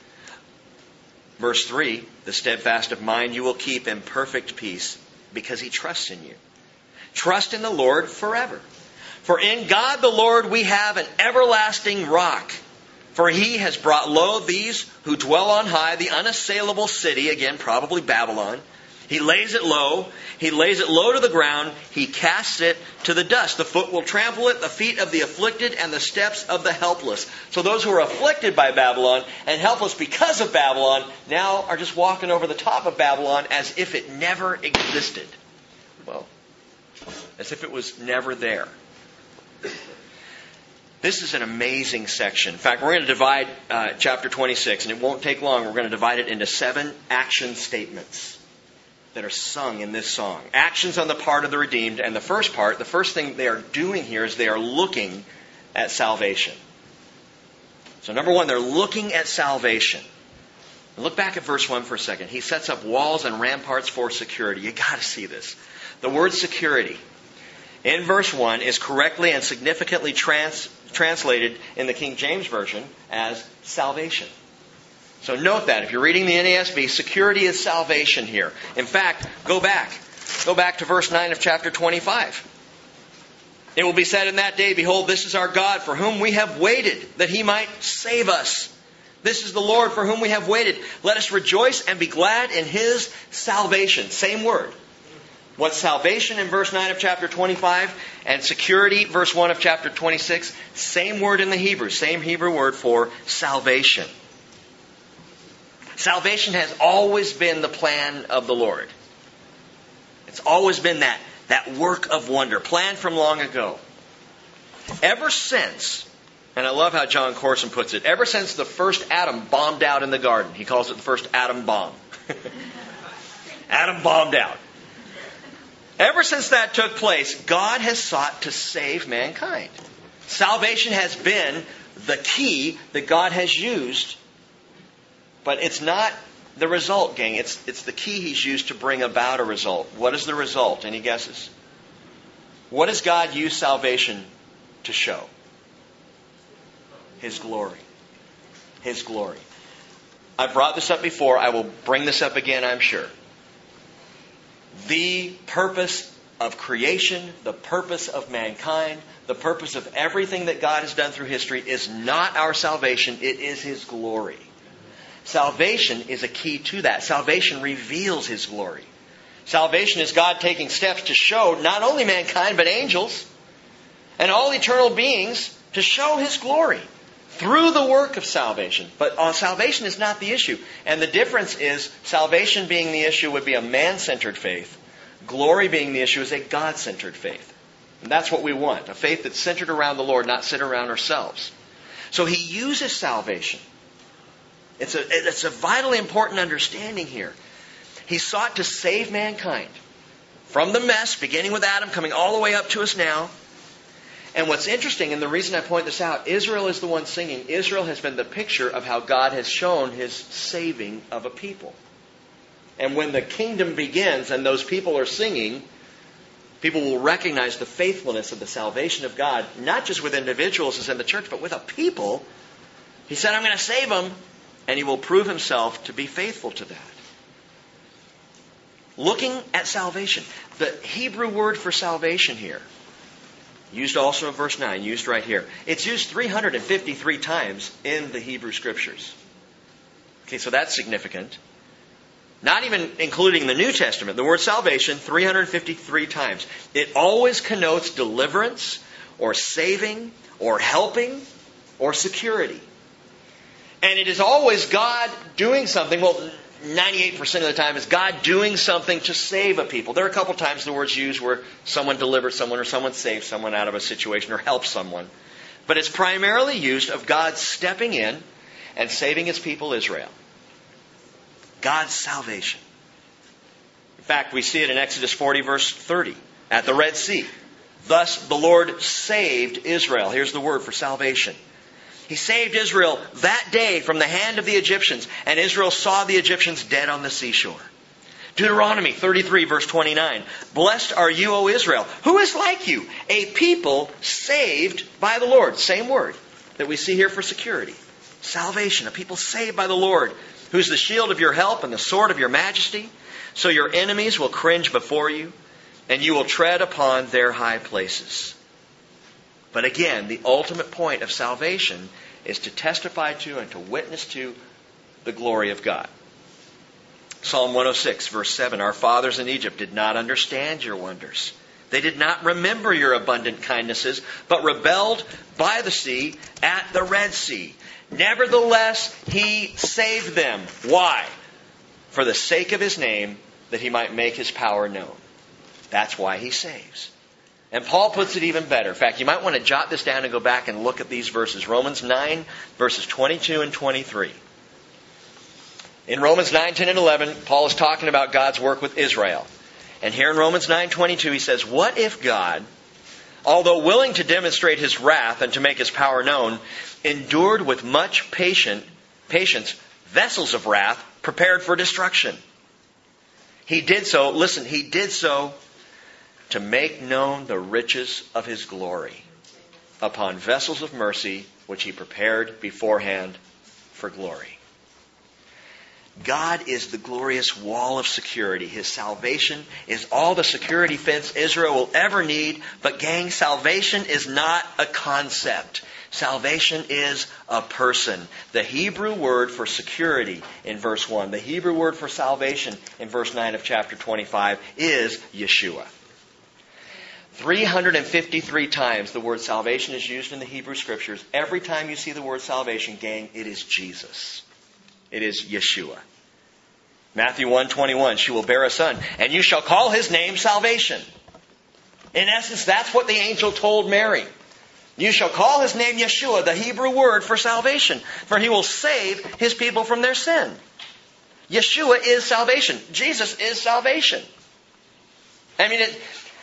Verse three, the steadfast of mind you will keep in perfect peace because he trusts in you. Trust in the Lord forever. For in God the Lord we have an everlasting rock, For he has brought low these who dwell on high, the unassailable city, again, probably Babylon. He lays it low. He lays it low to the ground. He casts it to the dust. The foot will trample it, the feet of the afflicted, and the steps of the helpless. So those who are afflicted by Babylon and helpless because of Babylon now are just walking over the top of Babylon as if it never existed. Well, as if it was never there. This is an amazing section. In fact, we're going to divide uh, chapter twenty-six, and it won't take long. We're going to divide it into seven action statements that are sung in this song. Actions on the part of the redeemed. And the first part, the first thing they are doing here is they are looking at salvation. So number one, they're looking at salvation. Look back at verse one for a second. He sets up walls and ramparts for security. You got to see this. The word security in verse one is correctly and significantly trans, translated in the King James Version as salvation. So note that. If you're reading the N A S B, security is salvation here. In fact, go back. Go back to verse nine of chapter twenty-five. It will be said in that day, behold, this is our God, for whom we have waited, that He might save us. This is the Lord, for whom we have waited. Let us rejoice and be glad in His salvation. Same word. What's salvation in verse nine of chapter twenty-five and security, verse one of chapter twenty-six? Same word in the Hebrew. Same Hebrew word for salvation. Salvation has always been the plan of the Lord. It's always been that, that work of wonder, planned from long ago. Ever since, and I love how John Corson puts it, ever since the first atom bombed out in the garden, he calls it the first atom bomb. Atom bombed out. Ever since that took place, God has sought to save mankind. Salvation has been the key that God has used. But it's not the result, gang. It's, it's the key He's used to bring about a result. What is the result? Any guesses? What does God use salvation to show? His glory. His glory. I've brought this up before. I will bring this up again, I'm sure. The purpose of creation, the purpose of mankind, the purpose of everything that God has done through history is not our salvation. It is His glory. Salvation is a key to that. Salvation reveals His glory. Salvation is God taking steps to show not only mankind but angels and all eternal beings to show His glory through the work of salvation. But uh, salvation is not the issue. And the difference is salvation being the issue would be a man-centered faith. Glory being the issue is a God-centered faith. And that's what we want. A faith that's centered around the Lord, not centered around ourselves. So He uses salvation. It's a, it's a vitally important understanding here. He sought to save mankind from the mess, beginning with Adam, coming all the way up to us now. And what's interesting, and the reason I point this out, Israel is the one singing. Israel has been the picture of how God has shown His saving of a people. And when the kingdom begins and those people are singing, people will recognize the faithfulness of the salvation of God, not just with individuals as in the church, but with a people. He said, I'm going to save them. And He will prove Himself to be faithful to that. Looking at salvation. The Hebrew word for salvation here, used also in verse nine, used right here. It's used three hundred fifty-three times in the Hebrew Scriptures. Okay, so that's significant. Not even including the New Testament. The word salvation, three hundred fifty-three times. It always connotes deliverance, or saving, or helping, or security. And it is always God doing something. Well, ninety-eight percent of the time is God doing something to save a people. There are a couple times the word's used where someone delivers someone or someone saves someone out of a situation or helps someone. But it's primarily used of God stepping in and saving His people Israel. God's salvation. In fact, we see it in Exodus forty verse thirty at the Red Sea. Thus the Lord saved Israel. Here's the word for salvation. He saved Israel that day from the hand of the Egyptians, and Israel saw the Egyptians dead on the seashore. Deuteronomy thirty-three verse twenty-nine. Blessed are you, O Israel. Who is like you? A people saved by the Lord. Same word that we see here for security. Salvation. A people saved by the Lord, who's the shield of your help and the sword of your majesty. So your enemies will cringe before you, and you will tread upon their high places. But again, the ultimate point of salvation is to testify to and to witness to the glory of God. Psalm one oh six, verse seven, our fathers in Egypt did not understand your wonders. They did not remember your abundant kindnesses, but rebelled by the sea at the Red Sea. Nevertheless, He saved them. Why? For the sake of His name, that He might make His power known. That's why He saves. And Paul puts it even better. In fact, you might want to jot this down and go back and look at these verses. Romans nine, verses twenty-two and twenty-three. In Romans nine, ten, and eleven, Paul is talking about God's work with Israel. And here in Romans nine twenty-two, he says, what if God, although willing to demonstrate His wrath and to make His power known, endured with much patient, patience vessels of wrath prepared for destruction? He did so, listen, He did so to make known the riches of His glory upon vessels of mercy, which He prepared beforehand for glory. God is the glorious wall of security. His salvation is all the security fence Israel will ever need. But gang, salvation is not a concept. Salvation is a person. The Hebrew word for security in verse one, the Hebrew word for salvation in verse nine of chapter twenty-five is Yeshua. three hundred fifty-three times the word salvation is used in the Hebrew Scriptures. Every time you see the word salvation, gang, it is Jesus. It is Yeshua. Matthew one twenty-one, she will bear a son, and you shall call his name Salvation. In essence, that's what the angel told Mary. You shall call his name Yeshua, the Hebrew word for salvation, for he will save his people from their sin. Yeshua is salvation. Jesus is salvation. I mean, it,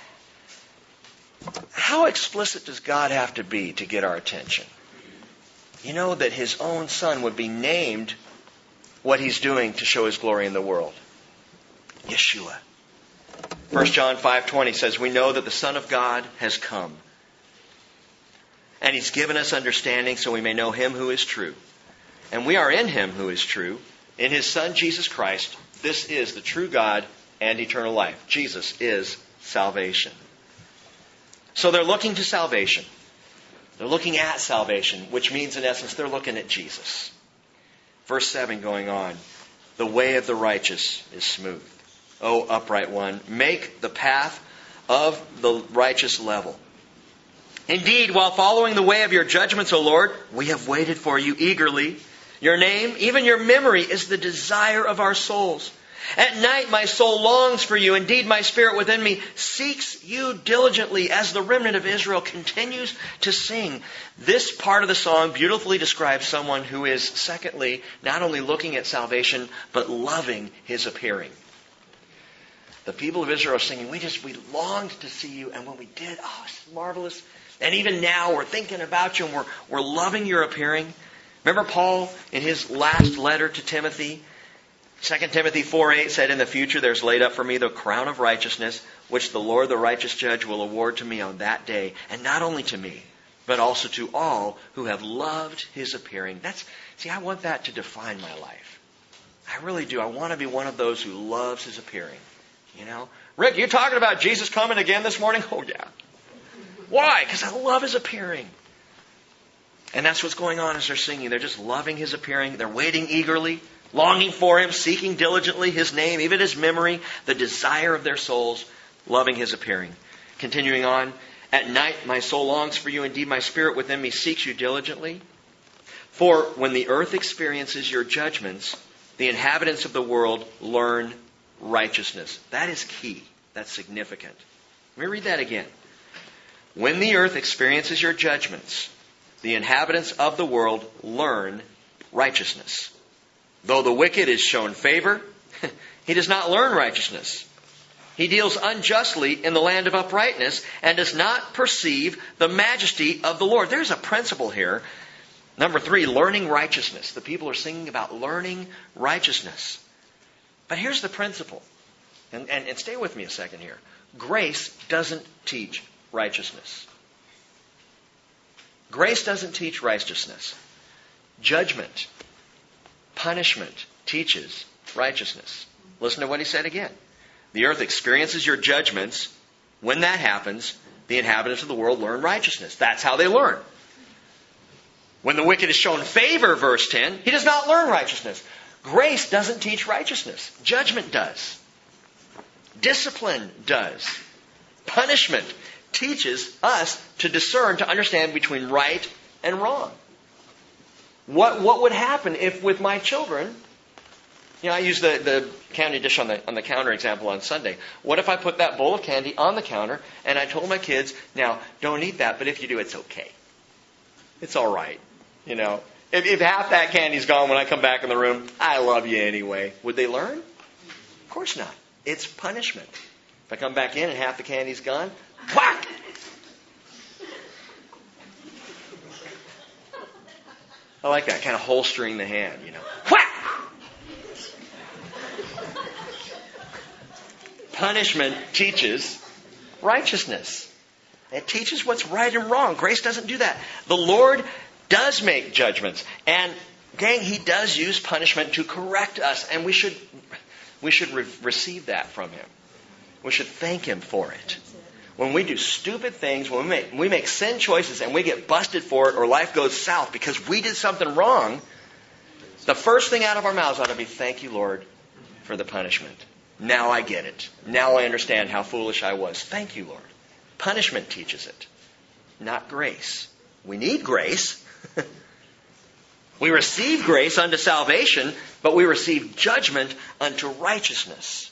how explicit does God have to be to get our attention? You know that His own Son would be named what He's doing to show His glory in the world. Yeshua. First John five twenty says, we know that the Son of God has come. And He's given us understanding so we may know Him who is true. And we are in Him who is true, in His Son Jesus Christ. This is the true God and eternal life. Jesus is salvation. So they're looking to salvation. They're looking at salvation, which means in essence they're looking at Jesus. Verse seven going on. The way of the righteous is smooth. O upright one, make the path of the righteous level. Indeed, while following the way of your judgments, O Lord, we have waited for you eagerly. Your name, even your memory, is the desire of our souls. At night my soul longs for you. Indeed, my spirit within me seeks you diligently as the remnant of Israel continues to sing. This part of the song beautifully describes someone who is, secondly, not only looking at salvation, but loving His appearing. The people of Israel are singing, we just, we longed to see you, and when we did, oh, it's marvelous. And even now we're thinking about you and we're, we're loving your appearing. Remember Paul in his last letter to Timothy? Second Timothy four eight said, in the future there's laid up for me the crown of righteousness, which the Lord, the righteous judge, will award to me on that day. And not only to me, but also to all who have loved His appearing. That's, see, I want that to define my life. I really do. I want to be one of those who loves His appearing. You know? Rick, you talking about Jesus coming again this morning? Oh, yeah. Why? Because I love His appearing. And that's what's going on as they're singing. They're just loving His appearing. They're waiting eagerly, longing for Him, seeking diligently His name, even His memory, the desire of their souls, loving His appearing. Continuing on, at night my soul longs for you. Indeed, my spirit within me seeks you diligently. For when the earth experiences your judgments, the inhabitants of the world learn righteousness. That is key. That's significant. Let me read that again. When the earth experiences your judgments, the inhabitants of the world learn righteousness. Though the wicked is shown favor, he does not learn righteousness. He deals unjustly in the land of uprightness and does not perceive the majesty of the Lord. There's a principle here. Number three, learning righteousness. The people are singing about learning righteousness. But here's the principle. And, and, and stay with me a second here. Grace doesn't teach righteousness. Grace doesn't teach righteousness. Judgment, punishment teaches righteousness. Listen to what he said again. The earth experiences your judgments. When that happens, the inhabitants of the world learn righteousness. That's how they learn. When the wicked is shown favor, verse ten, he does not learn righteousness. Grace doesn't teach righteousness. Judgment does. Discipline does. Punishment teaches us to discern, to understand between right and wrong. What what would happen if with my children, you know, I use the, the candy dish on the on the counter example on Sunday. What if I put that bowl of candy on the counter and I told my kids, now, don't eat that, but if you do, it's okay. It's all right. You know, if, if half that candy's gone when I come back in the room, I love you anyway. Would they learn? Of course not. It's punishment. If I come back in and half the candy's gone, whack! I like that, kind of holstering the hand, you know. Whack! Punishment teaches righteousness. It teaches what's right and wrong. Grace doesn't do that. The Lord does make judgments. And, gang, He does use punishment to correct us. And we should we should re- receive that from Him. We should thank Him for it. When we do stupid things, when we make, we make sin choices and we get busted for it or life goes south because we did something wrong, the first thing out of our mouths ought to be, thank you, Lord, for the punishment. Now I get it. Now I understand how foolish I was. Thank you, Lord. Punishment teaches it, not grace. We need grace. We receive grace unto salvation, but we receive judgment unto righteousness.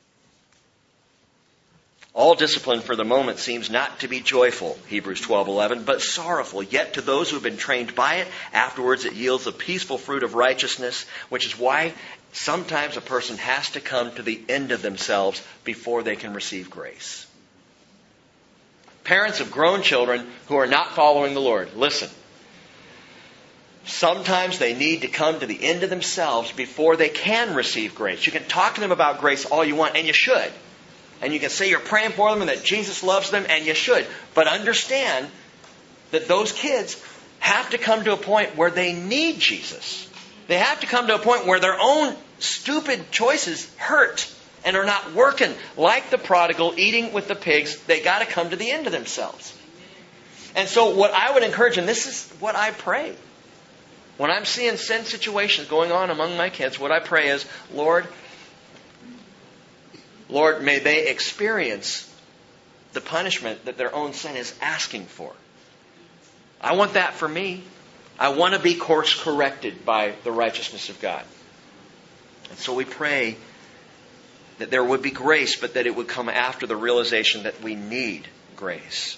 All discipline for the moment seems not to be joyful, Hebrews twelve eleven, but sorrowful. Yet to those who have been trained by it, afterwards it yields a peaceful fruit of righteousness, which is why sometimes a person has to come to the end of themselves before they can receive grace. Parents of grown children who are not following the Lord, listen. Sometimes they need to come to the end of themselves before they can receive grace. You can talk to them about grace all you want, and you should. And you can say you're praying for them and that Jesus loves them, and you should. But understand that those kids have to come to a point where they need Jesus. They have to come to a point where their own stupid choices hurt and are not working. Like the prodigal eating with the pigs, they got to come to the end of themselves. And so what I would encourage, and this is what I pray, when I'm seeing sin situations going on among my kids, what I pray is, Lord, Lord, may they experience the punishment that their own sin is asking for. I want that for me. I want to be course corrected by the righteousness of God. And so we pray that there would be grace, but that it would come after the realization that we need grace.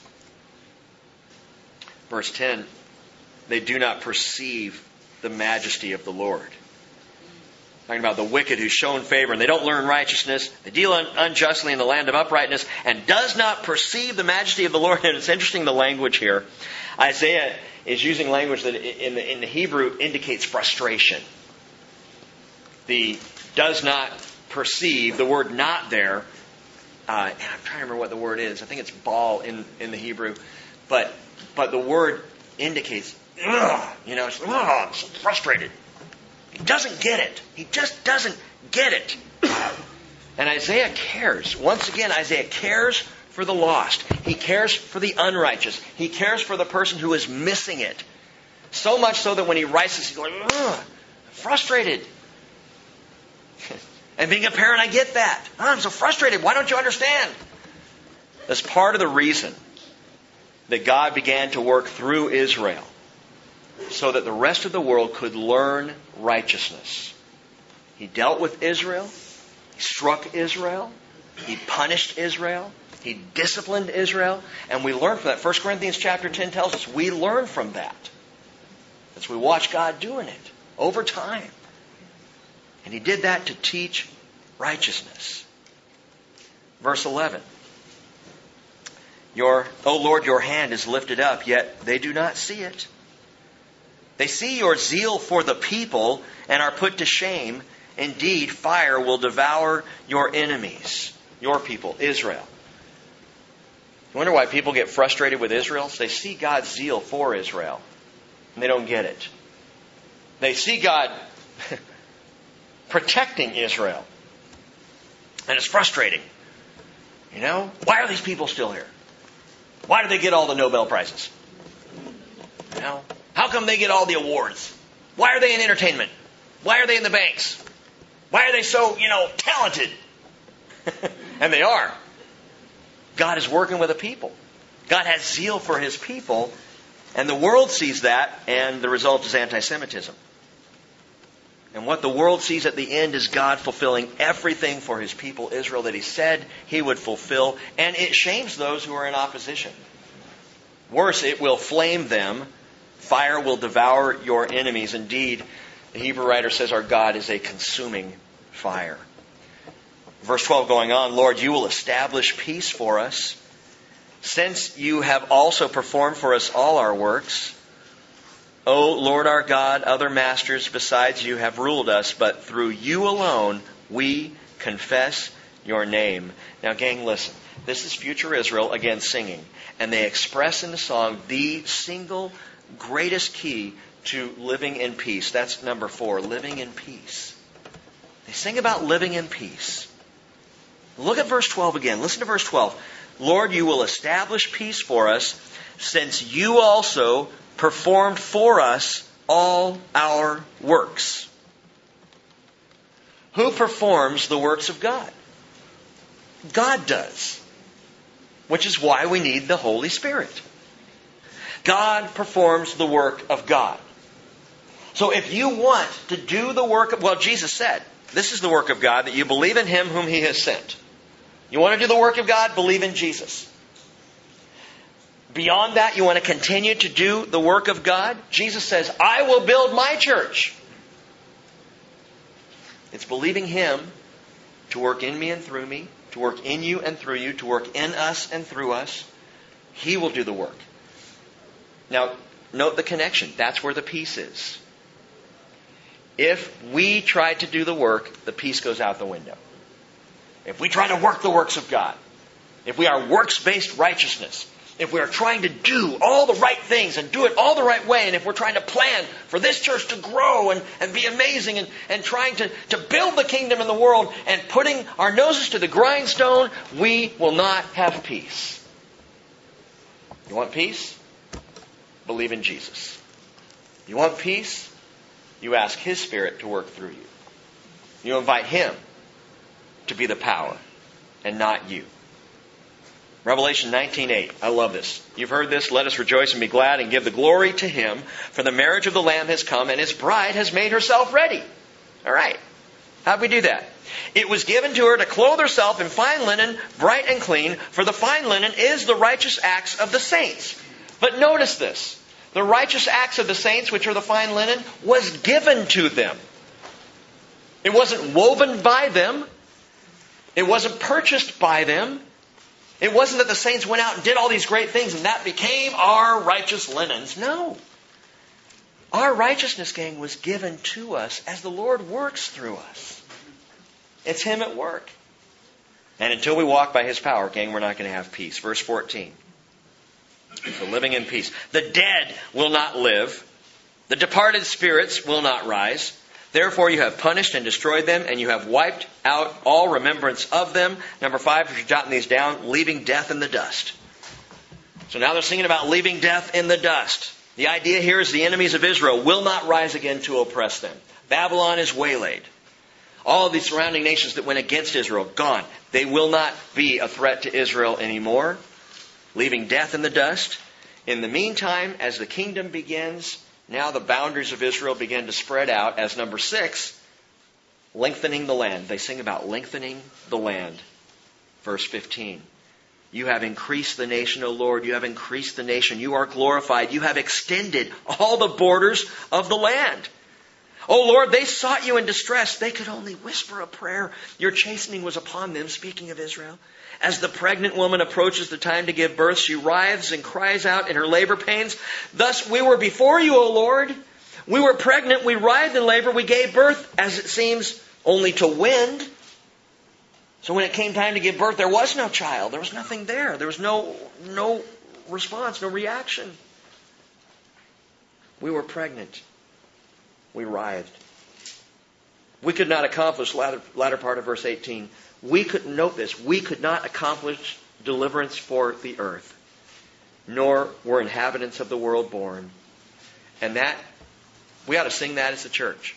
Verse ten, they do not perceive the majesty of the Lord. Talking about the wicked who's shown favor and they don't learn righteousness. They deal un- unjustly in the land of uprightness and does not perceive the majesty of the Lord. And it's interesting, the language here. Isaiah is using language that in the, in the Hebrew indicates frustration. The does not perceive, the word not there, uh, and I'm trying to remember what the word is. I think it's bal in, in the Hebrew. But but the word indicates, ugh, you know, it's, ugh, I'm so frustrated. He doesn't get it. He just doesn't get it. And Isaiah cares. Once again, Isaiah cares for the lost. He cares for the unrighteous. He cares for the person who is missing it. So much so that when he writes this, he's like, ugh, frustrated. And being a parent, I get that. Oh, I'm so frustrated. Why don't you understand? That's part of the reason that God began to work through Israel, so that the rest of the world could learn righteousness. He dealt with Israel. He struck Israel. He punished Israel. He disciplined Israel. And we learn from that. First Corinthians chapter ten tells us we learn from that. As we watch God doing it over time. And He did that to teach righteousness. Verse eleven. Your, O Lord, your hand is lifted up, yet they do not see it. They see your zeal for the people and are put to shame. Indeed, fire will devour your enemies, your people, Israel. You wonder why people get frustrated with Israel? They see God's zeal for Israel, and they don't get it. They see God protecting Israel, and it's frustrating. You know, why are these people still here? Why do they get all the Nobel Prizes? You know, How come they get all the awards? Why are they in entertainment? Why are they in the banks? Why are they so, you know, talented? And they are. God is working with a people. God has zeal for His people. And the world sees that, and the result is anti-Semitism. And what the world sees at the end is God fulfilling everything for His people Israel that He said He would fulfill. And it shames those who are in opposition. Worse, it will flame them. Fire will devour your enemies. Indeed, the Hebrew writer says our God is a consuming fire. Verse twelve going on, Lord, you will establish peace for us, since you have also performed for us all our works. O Lord our God, other masters besides you have ruled us, but through you alone we confess your name. Now, gang, listen. This is future Israel, again, singing. And they express in the song the single greatest key to living in peace. That's number four, living in peace. They sing about living in peace. Look at verse twelve again. Listen to verse twelve. Lord, you will establish peace for us, since you also performed for us all our works. Who performs the works of God? God does. Which is why we need the Holy Spirit. God performs the work of God. So if you want to do the work of, well, Jesus said, this is the work of God, that you believe in Him whom He has sent. You want to do the work of God? Believe in Jesus. Beyond that, you want to continue to do the work of God? Jesus says, I will build my church. It's believing Him to work in me and through me, to work in you and through you, to work in us and through us. He will do the work. Now, note the connection. That's where the peace is. If we try to do the work, the peace goes out the window. If we try to work the works of God, if we are works-based righteousness, if we are trying to do all the right things and do it all the right way, and if we're trying to plan for this church to grow and, and be amazing and, and trying to, to build the kingdom in the world and putting our noses to the grindstone, we will not have peace. You want peace? Believe in Jesus. You want peace? You ask His Spirit to work through you. You invite Him to be the power and not you. Revelation nineteen eight. I love this. You've heard this. Let us rejoice and be glad and give the glory to Him, for the marriage of the Lamb has come and His bride has made herself ready. All right. How'd we do that? It was given to her to clothe herself in fine linen, bright and clean, for the fine linen is the righteous acts of the saints. But notice this. The righteous acts of the saints, which are the fine linen, was given to them. It wasn't woven by them. It wasn't purchased by them. It wasn't that the saints went out and did all these great things and that became our righteous linens. No. Our righteousness, gang, was given to us as the Lord works through us. It's Him at work. And until we walk by His power, gang, we're not going to have peace. Verse fourteen. So living in peace. The dead will not live. The departed spirits will not rise. Therefore you have punished and destroyed them, and you have wiped out all remembrance of them. Number five, if you're jotting these down, leaving death in the dust. So now they're singing about leaving death in the dust. The idea here is the enemies of Israel will not rise again to oppress them. Babylon is waylaid. All of these surrounding nations that went against Israel, gone. They will not be a threat to Israel anymore. Leaving death in the dust. In the meantime, as the kingdom begins, now the boundaries of Israel begin to spread out as number six, lengthening the land. They sing about lengthening the land. Verse fifteen. You have increased the nation, O Lord. You have increased the nation. You are glorified. You have extended all the borders of the land. O Lord, they sought you in distress. They could only whisper a prayer. Your chastening was upon them, speaking of Israel. As the pregnant woman approaches the time to give birth, she writhes and cries out in her labor pains. Thus we were before you, O Lord. We were pregnant, we writhed in labor, we gave birth, as it seems, only to wind. So when it came time to give birth, there was no child. There was nothing there. There was no, no response, no reaction. We were pregnant. We writhed. We could not accomplish, latter, latter part of verse eighteen, we could, note this, we could not accomplish deliverance for the earth, nor were inhabitants of the world born. And that, we ought to sing that as a church.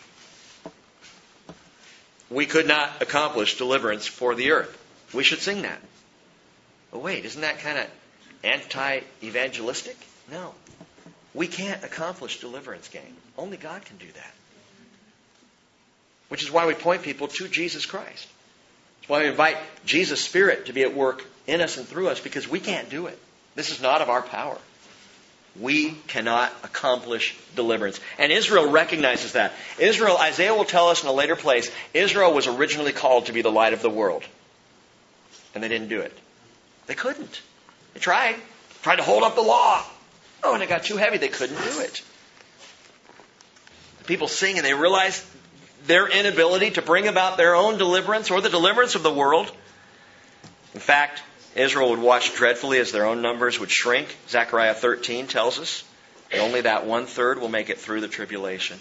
We could not accomplish deliverance for the earth. We should sing that. But wait, isn't that kind of anti-evangelistic? No. We can't accomplish deliverance, gang. Only God can do that. Which is why we point people to Jesus Christ. That's why we invite Jesus' Spirit to be at work in us and through us, because we can't do it. This is not of our power. We cannot accomplish deliverance. And Israel recognizes that. Israel, Isaiah will tell us in a later place, Israel was originally called to be the light of the world. And they didn't do it. They couldn't. They tried. Tried to hold up the law. Oh, and it got too heavy. They couldn't do it. The people sing and they realize their inability to bring about their own deliverance or the deliverance of the world. In fact, Israel would watch dreadfully as their own numbers would shrink. Zechariah thirteen tells us that only that one-third will make it through the tribulation.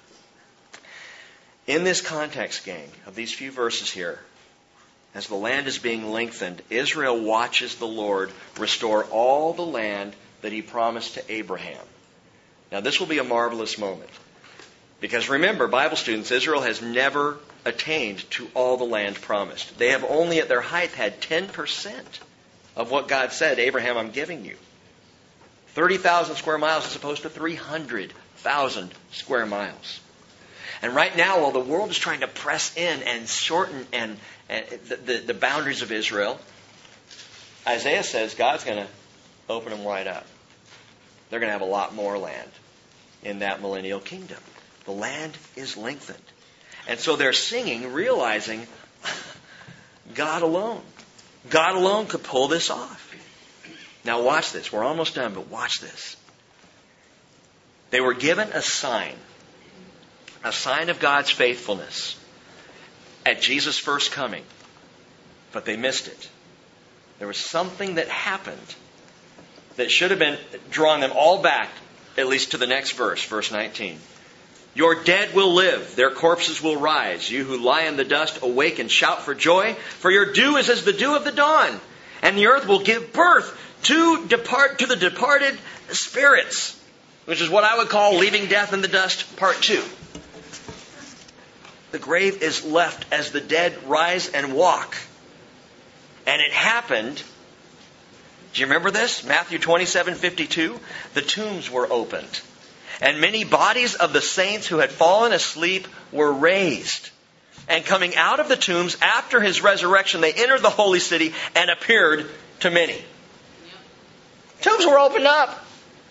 In this context, gang, of these few verses here, as the land is being lengthened, Israel watches the Lord restore all the land that He promised to Abraham. Now, this will be a marvelous moment. Because remember, Bible students, Israel has never attained to all the land promised. They have only at their height had ten percent of what God said, Abraham, I'm giving you. thirty thousand square miles as opposed to three hundred thousand square miles. And right now, while the world is trying to press in and shorten and, and the, the, the boundaries of Israel, Isaiah says God's going to open them wide up. They're going to have a lot more land in that millennial kingdom. The land is lengthened. And so they're singing, realizing God alone. God alone could pull this off. Now watch this. We're almost done, but watch this. They were given a sign. A sign of God's faithfulness at Jesus' first coming. But they missed it. There was something that happened that should have been drawing them all back, at least to the next verse, verse nineteen. Your dead will live, their corpses will rise. You who lie in the dust, awake and shout for joy. For your dew is as the dew of the dawn, and the earth will give birth to depart to the departed spirits, which is what I would call leaving death in the dust, part two. The grave is left as the dead rise and walk. And it happened. Do you remember this? Matthew twenty-seven fifty-two. The tombs were opened. And many bodies of the saints who had fallen asleep were raised. And coming out of the tombs after His resurrection, they entered the holy city and appeared to many. Yep. Tombs were opened up.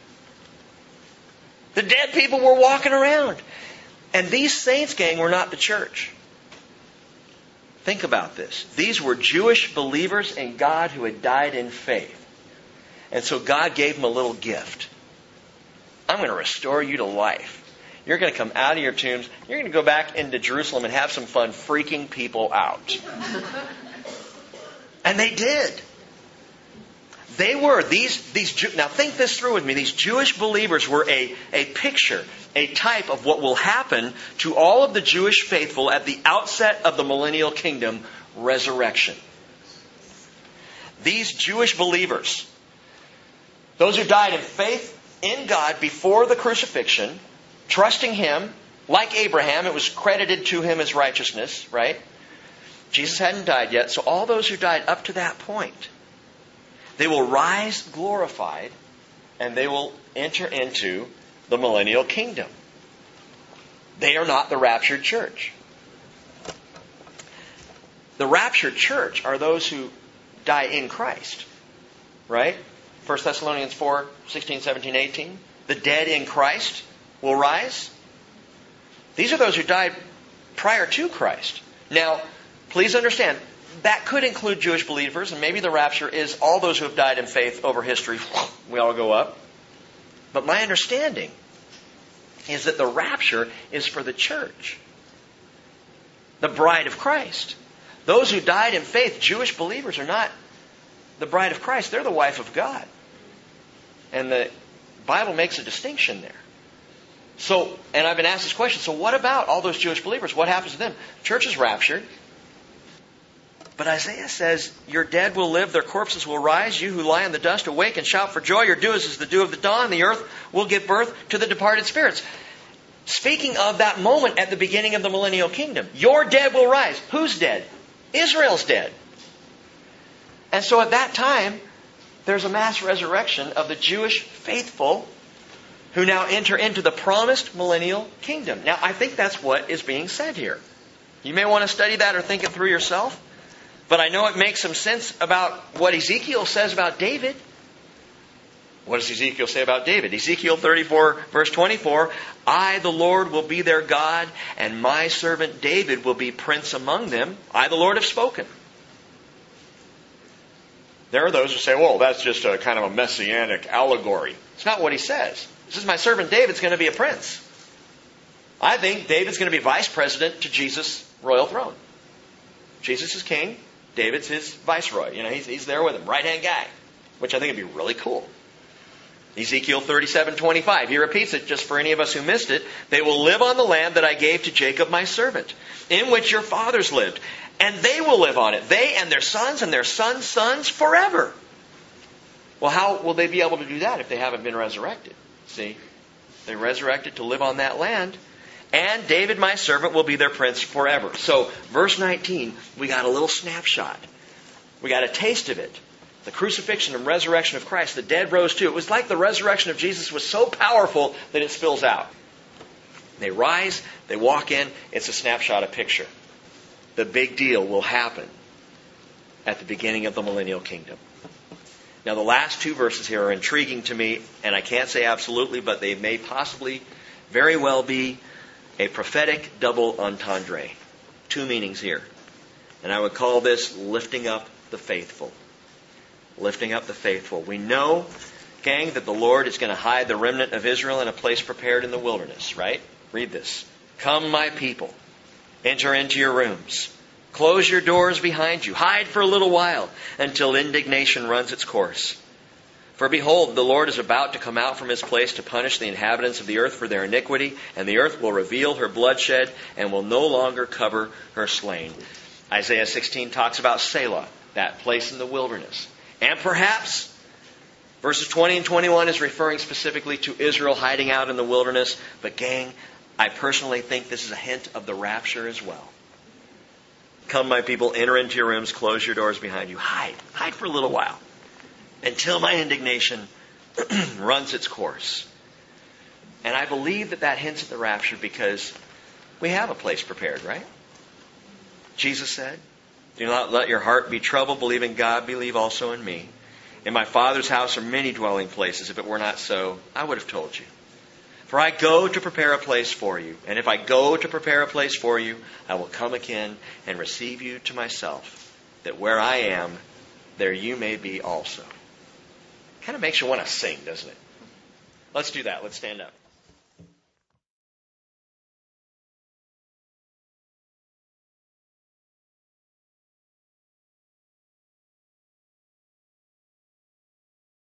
The dead people were walking around. And these saints, gang, were not the church. Think about this. These were Jewish believers in God who had died in faith. And so God gave them a little gift. I'm going to restore you to life. You're going to come out of your tombs. You're going to go back into Jerusalem and have some fun freaking people out. And they did. They were, these, these, now think this through with me. These Jewish believers were a, a picture, a type of what will happen to all of the Jewish faithful at the outset of the millennial kingdom, resurrection. These Jewish believers, those who died in faith in God before the crucifixion, trusting Him, like Abraham, it was credited to him as righteousness, right? Jesus hadn't died yet, so all those who died up to that point, they will rise glorified, and they will enter into the millennial kingdom. They are not the raptured church. The raptured church are those who die in Christ, right? First Thessalonians four, sixteen, seventeen, eighteen. The dead in Christ will rise. These are those who died prior to Christ. Now, please understand, that could include Jewish believers, and maybe the rapture is all those who have died in faith over history. We all go up. But my understanding is that the rapture is for the church, the bride of Christ. Those who died in faith, Jewish believers, are not the bride of Christ. They're the wife of God. And the Bible makes a distinction there. So, and I've been asked this question, so what about all those Jewish believers? What happens to them? The church is raptured. But Isaiah says, your dead will live, their corpses will rise. You who lie in the dust, awake and shout for joy. Your dew is as the dew of the dawn. The earth will give birth to the departed spirits. Speaking of that moment at the beginning of the millennial kingdom. Your dead will rise. Who's dead? Israel's dead. And so at that time, there's a mass resurrection of the Jewish faithful who now enter into the promised millennial kingdom. Now, I think that's what is being said here. You may want to study that or think it through yourself. But I know it makes some sense about what Ezekiel says about David. What does Ezekiel say about David? Ezekiel thirty-four, verse twenty-four, I, the Lord, will be their God, and my servant David will be prince among them. I, the Lord, have spoken. There are those who say, well, that's just a kind of a messianic allegory. It's not what he says. He says, my servant David's going to be a prince. I think David's going to be vice president to Jesus' royal throne. Jesus is king. David's his viceroy. You know, he's, he's there with him, right-hand guy, which I think would be really cool. Ezekiel thirty-seven twenty-five, he repeats it just for any of us who missed it. They will live on the land that I gave to Jacob my servant, in which your fathers lived, and they will live on it, they and their sons and their sons' sons forever. Well, how will they be able to do that if they haven't been resurrected? See, they resurrected to live on that land. And David, my servant, will be their prince forever. So, verse nineteen, we got a little snapshot. We got a taste of it. The crucifixion and resurrection of Christ. The dead rose too. It was like the resurrection of Jesus was so powerful that it spills out. They rise, they walk in. It's a snapshot, a picture. The big deal will happen at the beginning of the millennial kingdom. Now, the last two verses here are intriguing to me, and I can't say absolutely, but they may possibly very well be a prophetic double entendre. Two meanings here. And I would call this lifting up the faithful. Lifting up the faithful. We know, gang, that the Lord is going to hide the remnant of Israel in a place prepared in the wilderness, right? Read this. Come, my people, enter into your rooms. Close your doors behind you. Hide for a little while until indignation runs its course. For behold, the Lord is about to come out from his place to punish the inhabitants of the earth for their iniquity, and the earth will reveal her bloodshed and will no longer cover her slain. Isaiah sixteen talks about Selah, that place in the wilderness. And perhaps verses twenty and twenty-one is referring specifically to Israel hiding out in the wilderness. But gang, I personally think this is a hint of the rapture as well. Come, my people, enter into your rooms, close your doors behind you. Hide. Hide for a little while. Until my indignation runs its course. And I believe that that hints at the rapture because we have a place prepared, right? Jesus said, do not let your heart be troubled. Believe in God, believe also in me. In my Father's house are many dwelling places. If it were not so, I would have told you. For I go to prepare a place for you. And if I go to prepare a place for you, I will come again and receive you to myself, that where I am, there you may be also. Kind of makes you want to sing, doesn't it? Let's do that. Let's stand up.